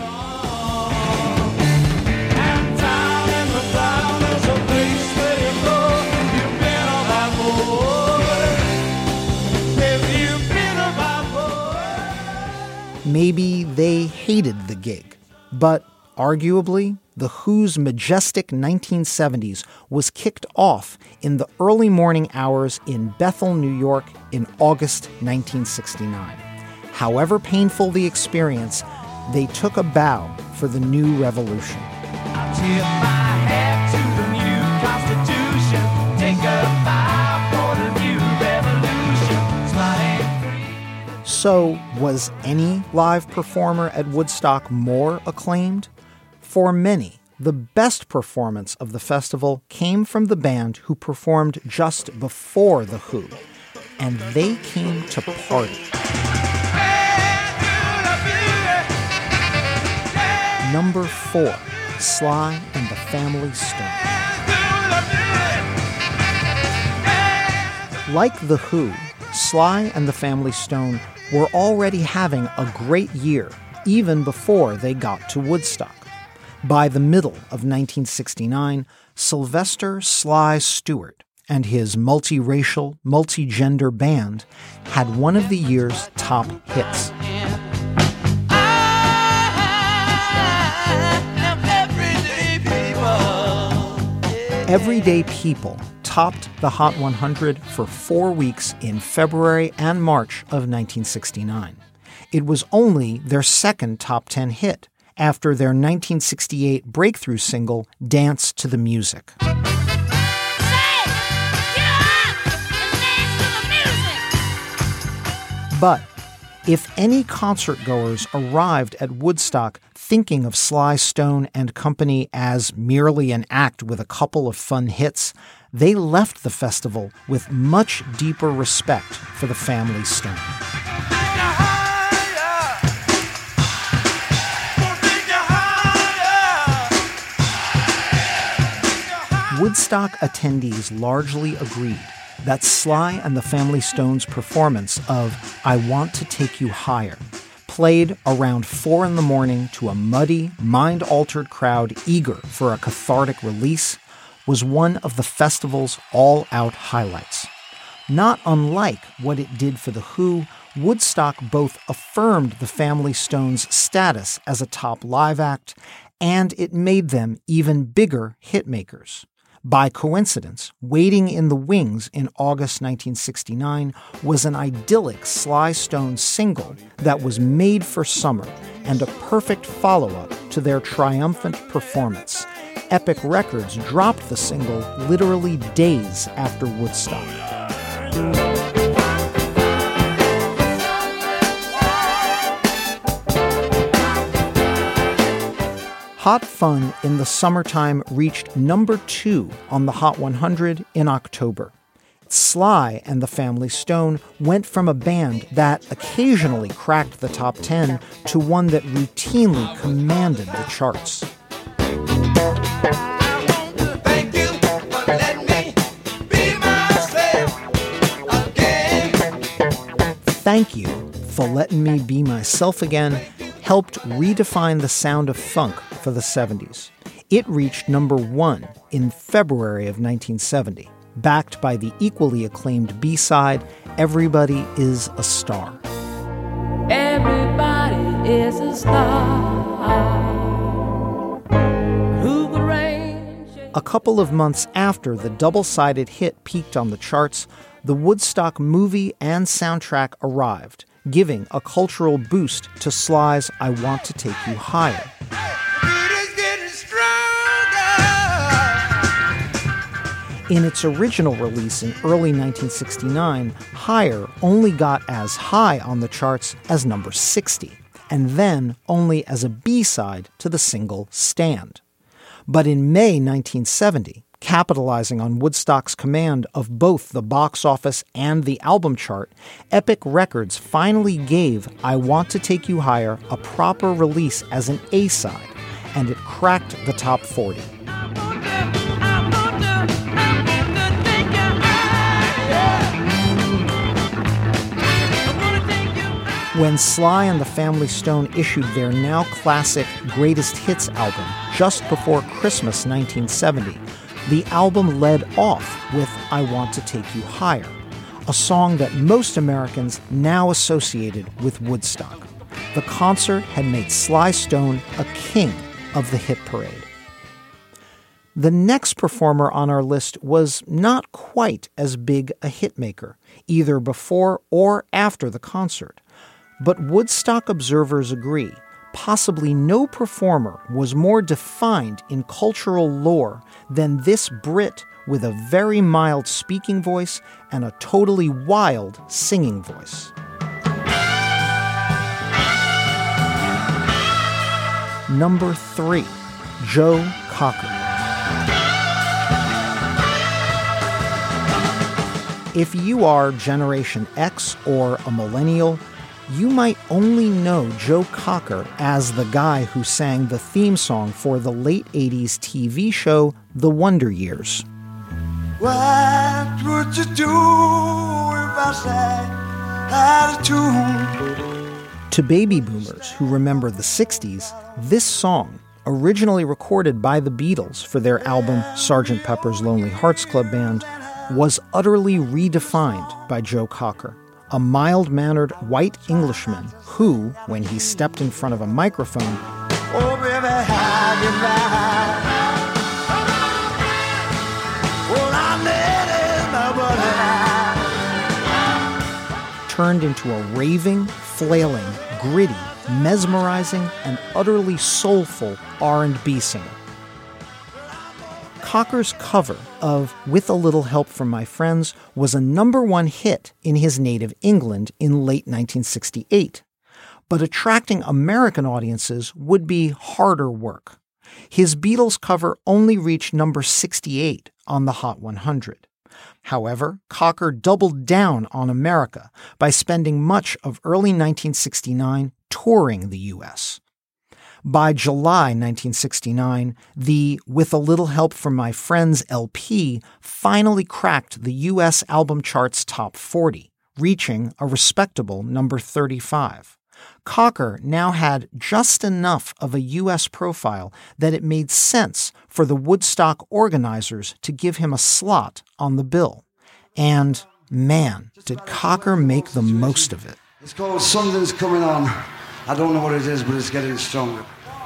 S1: Maybe they hated the gig, but arguably, The Who's majestic nineteen seventies was kicked off in the early morning hours in Bethel, New York in August nineteen sixty-nine. However painful the experience, they took a bow for the new revolution. I tip my hat to the new Constitution, take a bow for the new revolution. Slide. So, was any live performer at Woodstock more acclaimed? For many, the best performance of the festival came from the band who performed just before The Who, and they came to party. Number four, Sly and the Family Stone. Like The Who, Sly and the Family Stone were already having a great year, even before they got to Woodstock. By the middle of nineteen sixty-nine, Sylvester Sly Stewart and his multiracial, multi-gender band had one of the year's top hits. Everyday People topped the Hot one hundred for four weeks in February and March of nineteen sixty-nine. It was only their second top ten hit after their nineteen sixty-eight breakthrough single, Dance to the Music. But if any concertgoers arrived at Woodstock thinking of Sly Stone and Company as merely an act with a couple of fun hits, they left the festival with much deeper respect for the Family Stone. Woodstock attendees largely agreed that Sly and the Family Stone's performance of I Want to Take You Higher, played around four in the morning to a muddy, mind-altered crowd eager for a cathartic release, was one of the festival's all-out highlights. Not unlike what it did for The Who, Woodstock both affirmed the Family Stone's status as a top live act, and it made them even bigger hitmakers. By coincidence, Waiting in the Wings in August nineteen sixty-nine was an idyllic Sly Stone single that was made for summer and a perfect follow-up to their triumphant performance. Epic Records dropped the single literally days after Woodstock. Hot Fun in the Summertime reached number two on the Hot one hundred in October. Sly and the Family Stone went from a band that occasionally cracked the top ten to one that routinely commanded the charts. Thank You for Letting Me Be Myself Again helped redefine the sound of funk for the seventies. It reached number one in February of nineteen seventy, backed by the equally acclaimed B-side, Everybody Is a Star.
S10: Everybody is a star. Who could range?
S1: A couple of months after the double-sided hit peaked on the charts, the Woodstock movie and soundtrack arrived, giving a cultural boost to Sly's I Want to Take You Higher. In its original release in early nineteen sixty-nine, Higher only got as high on the charts as number sixty, and then only as a B-side to the single Stand. But in May nineteen seventy, capitalizing on Woodstock's command of both the box office and the album chart, Epic Records finally gave I Want to Take You Higher a proper release as an A-side, and it cracked the top forty. When Sly and the Family Stone issued their now classic Greatest Hits album just before Christmas nineteen seventy, the album led off with I Want to Take You Higher, a song that most Americans now associated with Woodstock. The concert had made Sly Stone a king of the hit parade. The next performer on our list was not quite as big a hitmaker, either before or after the concert. But Woodstock observers agree, possibly no performer was more defined in cultural lore than this Brit with a very mild speaking voice and a totally wild singing voice. Number three, Joe Cocker. If you are Generation X or a millennial, you might only know Joe Cocker as the guy who sang the theme song for the late eighties T V show The Wonder Years.
S3: What would you do if I sang out of tune?
S1: To baby boomers who remember the sixties, this song, originally recorded by the Beatles for their album Sergeant Pepper's Lonely Hearts Club Band, was utterly redefined by Joe Cocker, a mild-mannered white Englishman who, when he stepped in front of a microphone,
S3: oh, baby, how you lie? Well, I let it, my buddy.
S1: turned into a raving, flailing, gritty, mesmerizing, and utterly soulful R and B singer. Cocker's cover of With a Little Help from My Friends was a number one hit in his native England in late nineteen sixty-eight. But attracting American audiences would be harder work. His Beatles cover only reached number sixty-eight on the Hot one hundred. However, Cocker doubled down on America by spending much of early nineteen sixty-nine touring the U S. By July nineteen sixty-nine, the With a Little Help from My Friends L P finally cracked the U S album chart's top forty, reaching a respectable number thirty-five. Cocker now had just enough of a U S profile that it made sense for the Woodstock organizers to give him a slot on the bill. And, man, did Cocker make the most of it.
S3: It's called Something's Coming On. I don't know what it is, but it's getting stronger.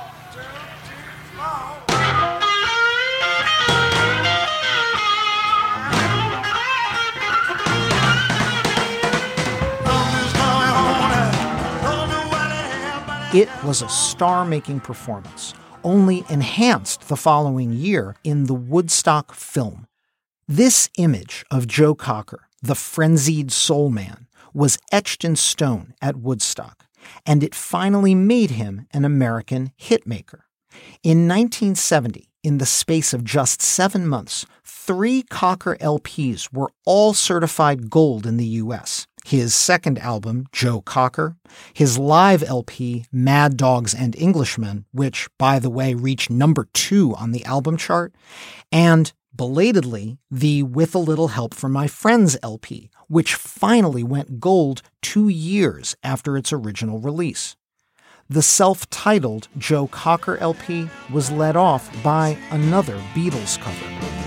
S1: It was a star-making performance, only enhanced the following year in the Woodstock film. This image of Joe Cocker, the frenzied soul man, was etched in stone at Woodstock, and it finally made him an American hitmaker. In nineteen seventy, in the space of just seven months, three Cocker L Ps were all certified gold in the U S. His second album, Joe Cocker, his live L P, Mad Dogs and Englishmen, which, by the way, reached number two on the album chart, and, belatedly, the With a Little Help from My Friends L P, which finally went gold two years after its original release. The self-titled Joe Cocker L P was led off by another Beatles cover.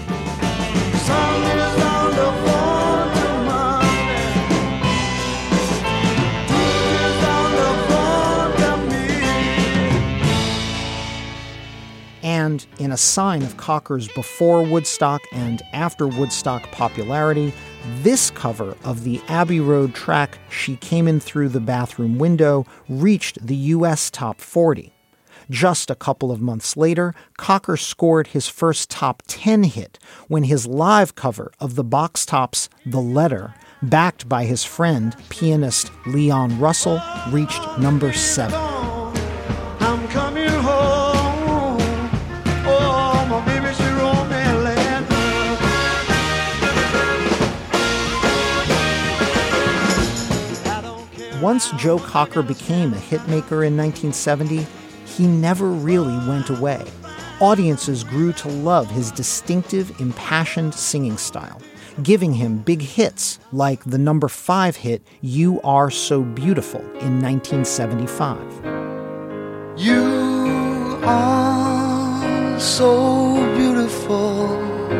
S1: And in a sign of Cocker's before Woodstock and after Woodstock popularity, this cover of the Abbey Road track She Came In Through the Bathroom Window reached the U S top forty. Just a couple of months later, Cocker scored his first top ten hit when his live cover of the Box Tops' The Letter, backed by his friend, pianist Leon Russell, reached number seven.
S3: I'm coming home. Oh, my baby, she wrote me a letter.
S1: Once Joe Cocker became a hitmaker in nineteen seventy, he never really went away. Audiences grew to love his distinctive, impassioned singing style, giving him big hits like the number five hit You Are So Beautiful in nineteen seventy-five.
S3: You are so beautiful.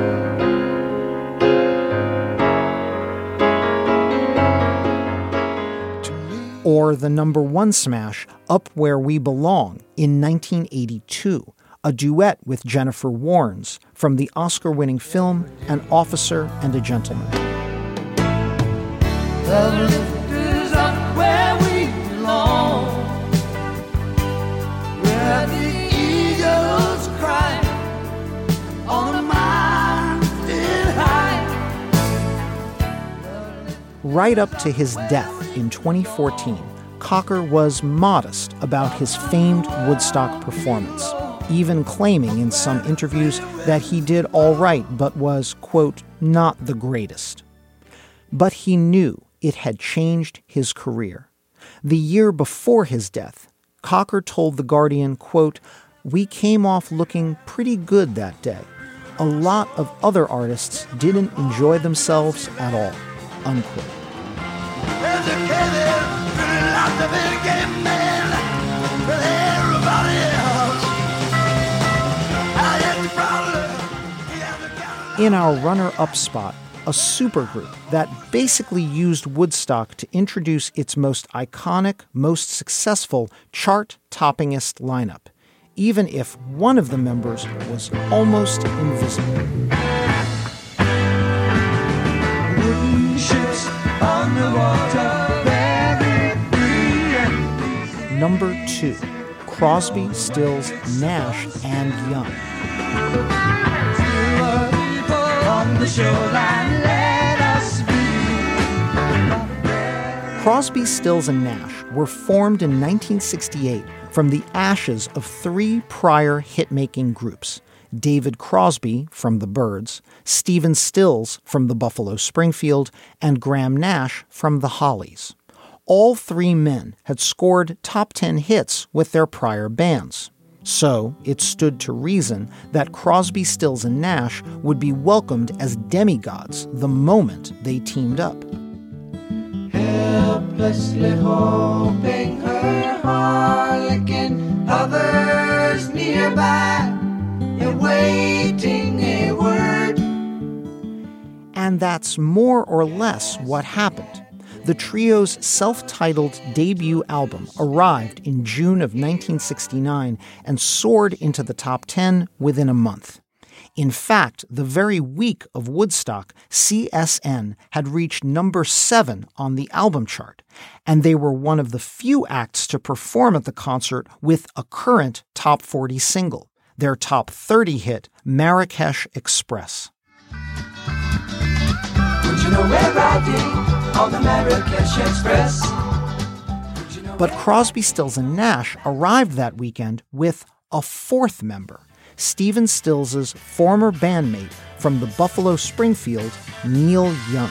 S1: Or the number one smash, Up Where We Belong, in nineteen eighty-two, a duet with Jennifer Warnes from the Oscar-winning film An Officer and a Gentleman.
S3: The lift is up where we belong, where the eagles cry on a mountain high.
S1: Right up to his death in twenty fourteen, Cocker was modest about his famed Woodstock performance, even claiming in some interviews that he did all right but was, quote, not the greatest. But he knew it had changed his career. The year before his death, Cocker told The Guardian, quote, we came off looking pretty good that day. A lot of other artists didn't enjoy themselves at all, unquote. In our runner-up spot, a supergroup that basically used Woodstock to introduce its most iconic, most successful chart-toppingest lineup, even if one of the members was almost invisible.
S3: Wooden ships on the water, very free.
S1: Number two, Crosby, Stills, Nash, and Young.
S3: On the shoreline, let us be.
S1: Crosby, Stills, and Nash were formed in nineteen sixty-eight from the ashes of three prior hit-making groups: David Crosby from the Byrds, Stephen Stills from the Buffalo Springfield, and Graham Nash from the Hollies. All three men had scored top ten hits with their prior bands. So it stood to reason that Crosby, Stills, and Nash would be welcomed as demigods the moment they teamed up.
S3: Helplessly hoping her harlequin hovers nearby, awaiting a word.
S1: And that's more or less what happened. The trio's self-titled debut album arrived in June of nineteen sixty-nine and soared into the top ten within a month. In fact, the very week of Woodstock, C S N had reached number seven on the album chart, and they were one of the few acts to perform at the concert with a current top forty single, their top thirty hit, Marrakesh Express.
S3: Would you know we're riding on the Marrakesh Express?
S1: But Crosby, Stills, and Nash arrived that weekend with a fourth member, Stephen Stills' former bandmate from the Buffalo Springfield, Neil Young.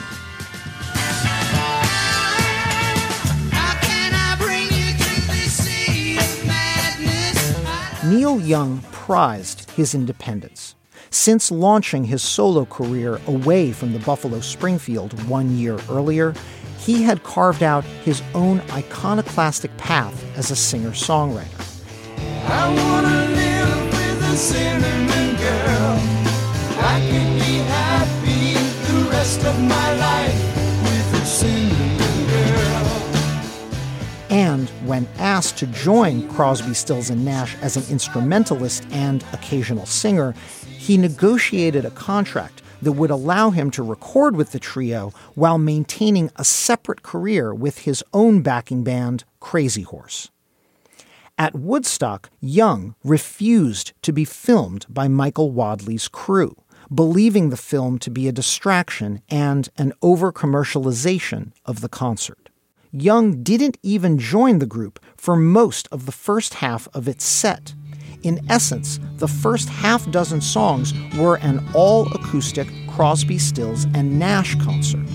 S1: Neil Young prized his independence. Since launching his solo career away from the Buffalo Springfield one year earlier, he had carved out his own iconoclastic path as a singer-songwriter.
S3: I wanna live with a cinnamon girl. I can be happy the rest of my life with a cinnamon girl.
S1: And when asked to join Crosby, Stills, and Nash as an instrumentalist and occasional singer, he negotiated a contract that would allow him to record with the trio while maintaining a separate career with his own backing band, Crazy Horse. At Woodstock, Young refused to be filmed by Michael Wadley's crew, believing the film to be a distraction and an over-commercialization of the concert. Young didn't even join the group for most of the first half of its set. In essence, the first half dozen songs were an all-acoustic Crosby, Stills and Nash concert.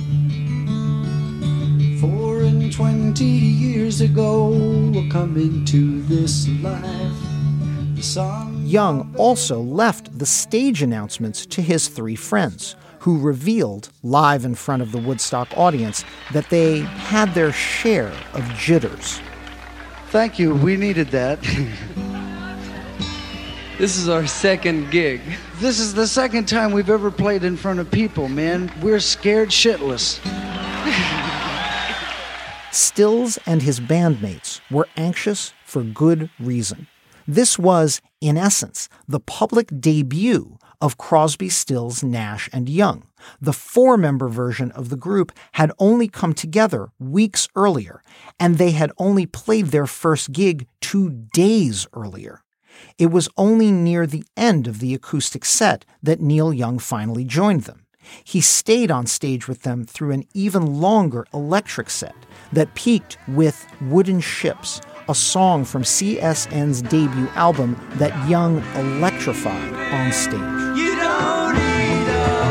S3: Four and twenty years ago, we're coming to this life. The song
S1: Young also left the stage announcements to his three friends, who revealed live in front of the Woodstock audience that they had their share of jitters.
S15: Thank you, we needed that.
S16: This is our second gig.
S15: This is the second time we've ever played in front of people, man. We're scared shitless.
S1: Stills and his bandmates were anxious for good reason. This was, in essence, the public debut of Crosby, Stills, Nash and Young. The four-member version of the group had only come together weeks earlier, and they had only played their first gig two days earlier. It was only near the end of the acoustic set that Neil Young finally joined them. He stayed on stage with them through an even longer electric set that peaked with Wooden Ships, a song from C S N's debut album that Young electrified on stage.
S3: You don't need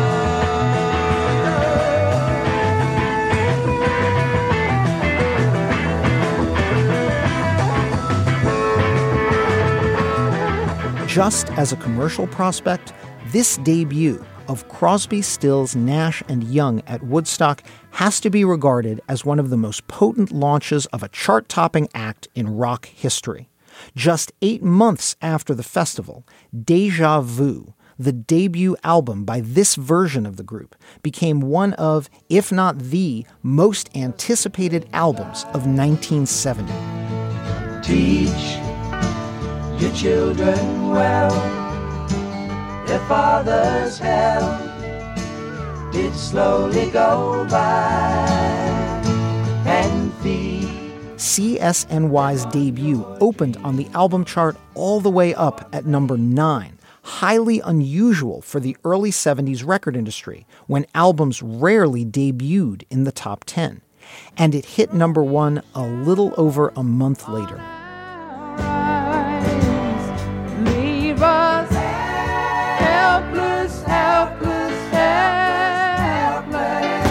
S1: Just as a commercial prospect, this debut of Crosby, Stills, Nash and Young at Woodstock has to be regarded as one of the most potent launches of a chart-topping act in rock history. Just eight months after the festival, Deja Vu, the debut album by this version of the group, became one of, if not the, most anticipated albums of nineteen seventy.
S3: Teach your children well. Their father's hell did slowly go by and feed.
S1: C S N Y's debut opened on the album chart all the way up at number nine, highly unusual for the early seventies record industry when albums rarely debuted in the top ten. And it hit number one a little over a month later.
S10: Leave us helpless, helpless, helpless.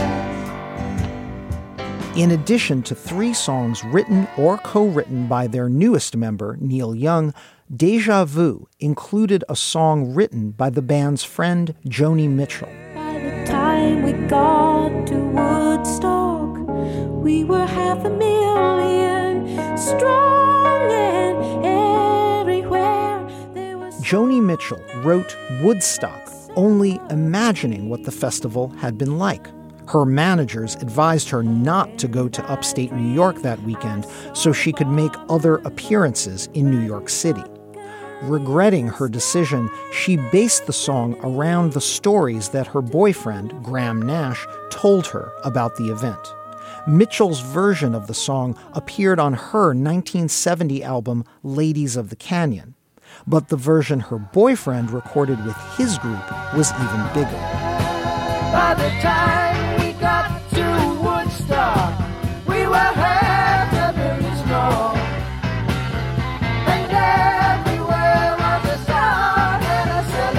S1: In addition to three songs written or co-written by their newest member, Neil Young, Deja Vu included a song written by the band's friend Joni Mitchell.
S10: By the time we got to Woodstock, we were half a million strong, and everywhere there was...
S1: Joni Mitchell wrote Woodstock, only imagining what the festival had been like. Her managers advised her not to go to upstate New York that weekend so she could make other appearances in New York City. Regretting her decision, she based the song around the stories that her boyfriend, Graham Nash, told her about the event. Mitchell's version of the song appeared on her nineteen seventy album, Ladies of the Canyon. But the version her boyfriend recorded with his group was even bigger.
S10: By the time we got to Woodstock, we were half a million strong. And everywhere was a song and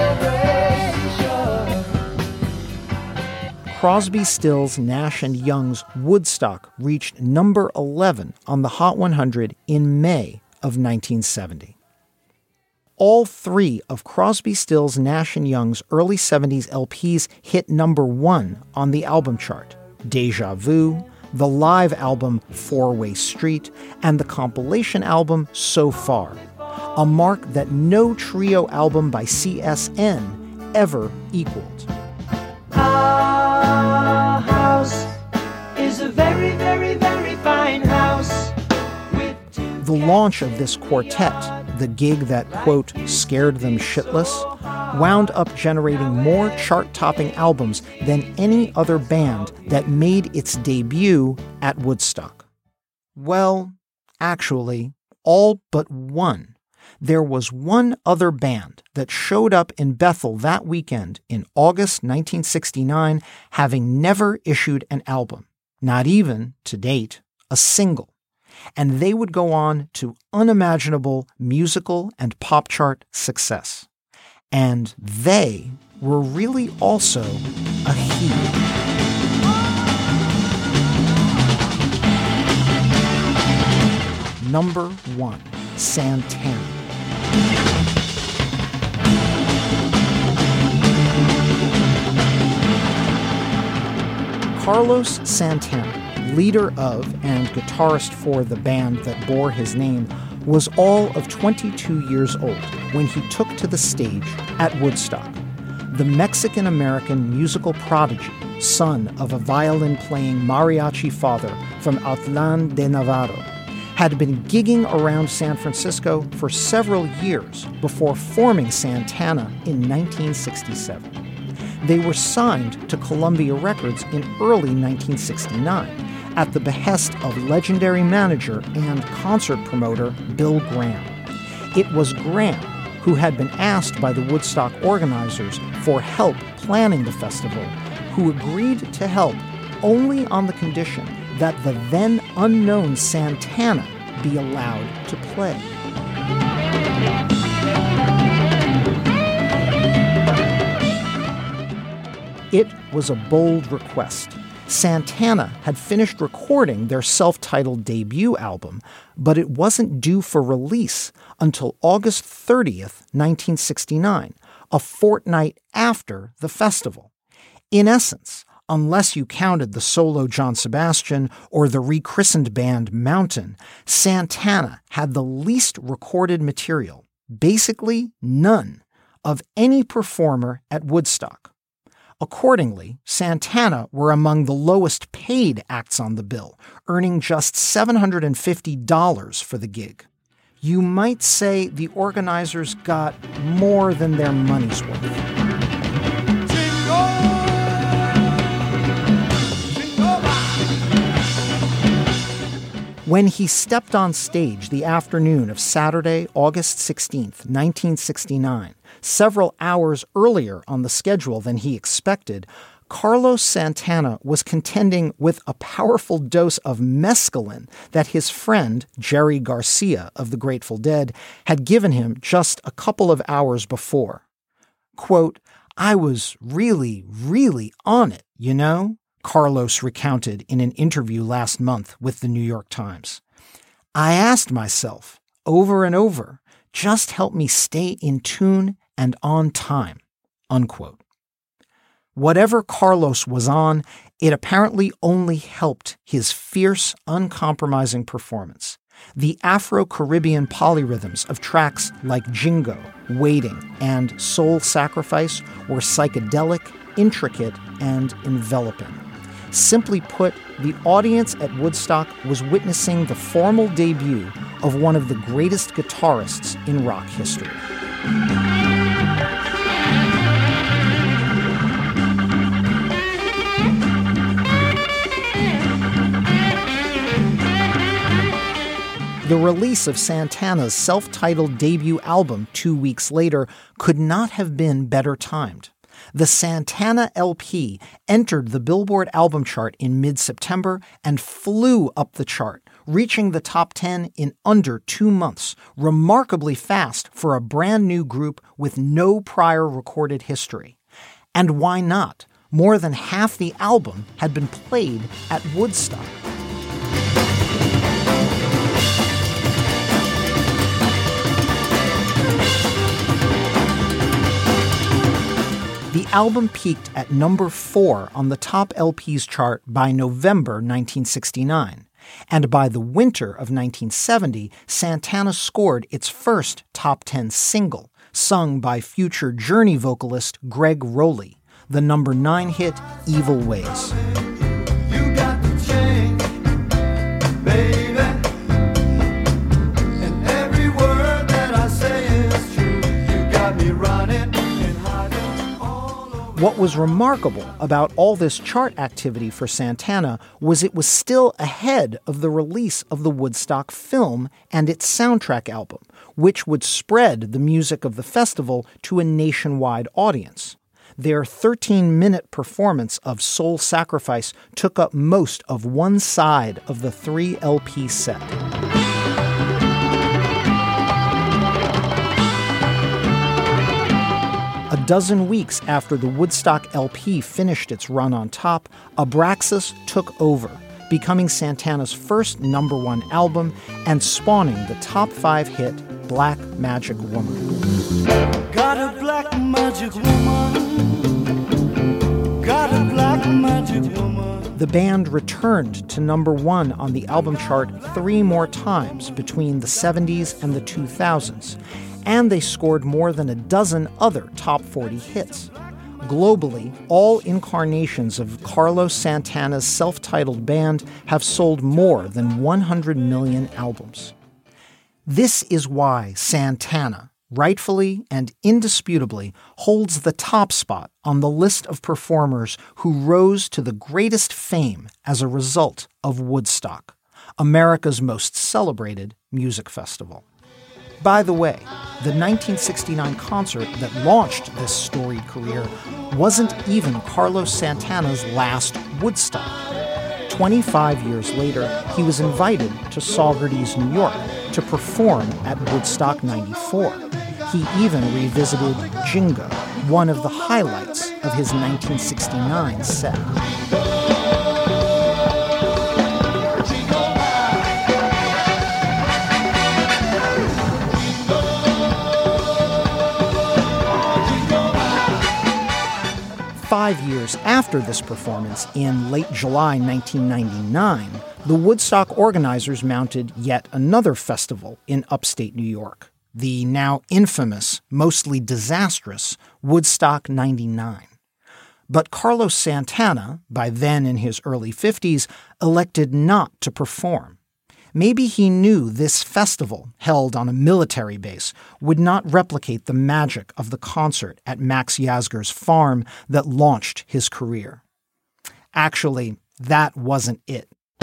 S10: a celebration.
S1: Crosby, Stills, Nash and Young's Woodstock reached number eleven on the Hot one hundred in May of nineteen seventy. All three of Crosby, Stills, Nash and Young's early seventies L Ps hit number one on the album chart. Deja Vu, the live album Four-Way Street, and the compilation album So Far, a mark that no trio album by C S N ever equaled.
S3: Our house is a very, very, very fine house.
S1: The launch of this quartet, the gig that, quote, scared them shitless, wound up generating more chart-topping albums than any other band that made its debut at Woodstock. Well, actually, all but one. There was one other band that showed up in Bethel that weekend in August nineteen sixty-nine, having never issued an album, not even, to date, a single. And they would go on to unimaginable musical and pop chart success. And they were really also a he. Number one, Santana. Carlos Santana, leader of and guitarist for the band that bore his name, was all of twenty-two years old when he took to the stage at Woodstock. The Mexican-American musical prodigy, son of a violin-playing mariachi father from Autlán de Navarro, had been gigging around San Francisco for several years before forming Santana in nineteen sixty-seven. They were signed to Columbia Records in early nineteen sixty-nine at the behest of legendary manager and concert promoter Bill Graham. It was Graham who had been asked by the Woodstock organizers for help planning the festival, who agreed to help only on the condition that the then unknown Santana be allowed to play. It was a bold request. Santana had finished recording their self-titled debut album, but it wasn't due for release until August thirtieth, nineteen sixty-nine, a fortnight after the festival. In essence, unless you counted the solo John Sebastian or the rechristened band Mountain, Santana had the least recorded material, basically none, of any performer at Woodstock. Accordingly, Santana were among the lowest paid acts on the bill, earning just seven hundred fifty dollars for the gig. You might say the organizers got more than their money's worth. When he stepped on stage the afternoon of Saturday, August sixteenth, nineteen sixty-nine, several hours earlier on the schedule than he expected, Carlos Santana was contending with a powerful dose of mescaline that his friend, Jerry Garcia of the Grateful Dead, had given him just a couple of hours before. Quote, "I was really, really on it, you know?" Carlos recounted in an interview last month with the New York Times. "I asked myself over and over, just help me stay in tune and on time," unquote. Whatever Carlos was on, it apparently only helped his fierce, uncompromising performance. The Afro-Caribbean polyrhythms of tracks like Jingo, Waiting, and Soul Sacrifice were psychedelic, intricate, and enveloping. Simply put, the audience at Woodstock was witnessing the formal debut of one of the greatest guitarists in rock history. The release of Santana's self-titled debut album two weeks later could not have been better timed. The Santana L P entered the Billboard album chart in mid-September and flew up the chart, reaching the top ten in under two months, remarkably fast for a brand new group with no prior recorded history. And why not? More than half the album had been played at Woodstock. The album peaked at number four on the top L Ps chart by November nineteen sixty-nine, and by the winter of nineteen seventy, Santana scored its first top ten single, sung by future Journey vocalist Greg Rowley, the number nine hit Evil Ways.
S3: You got to change, baby. And every word that I say is true. You got me running and hiding all over.
S1: What was remarkable about all this chart activity for Santana was it was still ahead of the release of the Woodstock film and its soundtrack album, which would spread the music of the festival to a nationwide audience. Their thirteen-minute performance of Soul Sacrifice took up most of one side of the three L P set. A dozen weeks after the Woodstock L P finished its run on top, Abraxas took over, becoming Santana's first number one album and spawning the top five hit Black Magic Woman.
S3: Got a black magic woman. Got a black magic woman.
S1: The band returned to number one on the album chart three more times between the seventies and the two thousands. And they scored more than a dozen other top forty hits. Globally, all incarnations of Carlos Santana's self-titled band have sold more than one hundred million albums. This is why Santana, rightfully and indisputably, holds the top spot on the list of performers who rose to the greatest fame as a result of Woodstock, America's most celebrated music festival. By the way, the nineteen sixty-nine concert that launched this storied career wasn't even Carlos Santana's last Woodstock. twenty-five years later, he was invited to Saugerties, New York, to perform at Woodstock ninety-four. He even revisited Jingo, one of the highlights of his nineteen sixty-nine set. Five years after this performance, in late July nineteen ninety-nine, the Woodstock organizers mounted yet another festival in upstate New York, the now infamous, mostly disastrous Woodstock ninety-nine. But Carlos Santana, by then in his early fifties, elected not to perform. Maybe he knew this festival, held on a military base, would not replicate the magic of the concert at Max Yasgur's farm that launched his career. Actually, that wasn't it.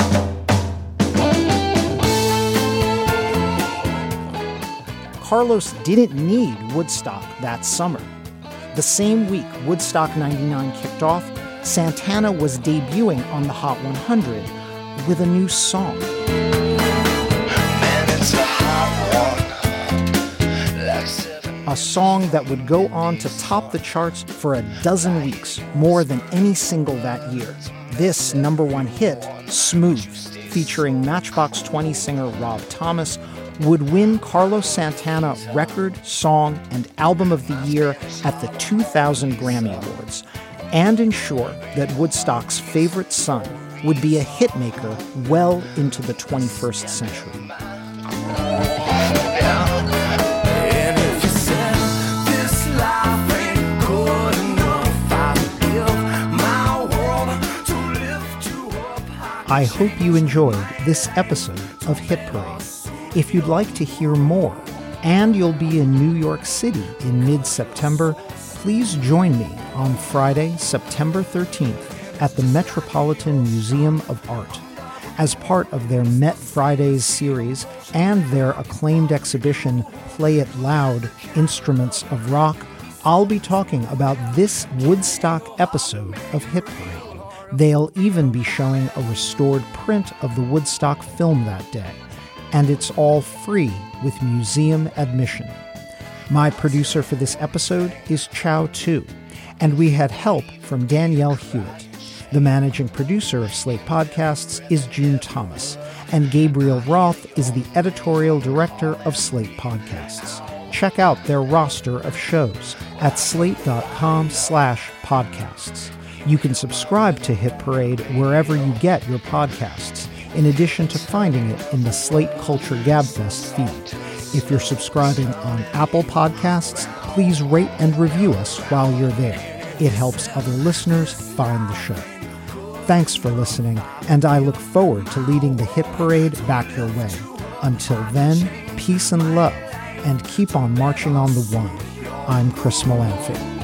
S1: Carlos didn't need Woodstock that summer. The same week Woodstock ninety-nine kicked off, Santana was debuting on the Hot one hundred with a new song. A song that would go on to top the charts for a dozen weeks, more than any single that year. This number one hit, Smooth, featuring Matchbox twenty singer Rob Thomas, would win Carlos Santana Record, Song, and Album of the Year at the two thousand Grammy Awards, and ensure that Woodstock's favorite son would be a hitmaker well into the twenty-first century. I hope you enjoyed this episode of Hit Parade. If you'd like to hear more, and you'll be in New York City in mid-September, please join me on Friday, September thirteenth at the Metropolitan Museum of Art. As part of their Met Fridays series and their acclaimed exhibition, Play It Loud, Instruments of Rock, I'll be talking about this Woodstock episode of Hit Parade. They'll even be showing a restored print of the Woodstock film that day. And it's all free with museum admission. My producer for this episode is Chow Tu, and we had help from Danielle Hewitt. The managing producer of Slate Podcasts is June Thomas, and Gabriel Roth is the editorial director of Slate Podcasts. Check out their roster of shows at slate.com slash podcasts. You can subscribe to Hit Parade wherever you get your podcasts, in addition to finding it in the Slate Culture Gabfest feed. If you're subscribing on Apple Podcasts, please rate and review us while you're there. It helps other listeners find the show. Thanks for listening, and I look forward to leading the Hit Parade back your way. Until then, peace and love, and keep on marching on the one. I'm Chris Molanphy.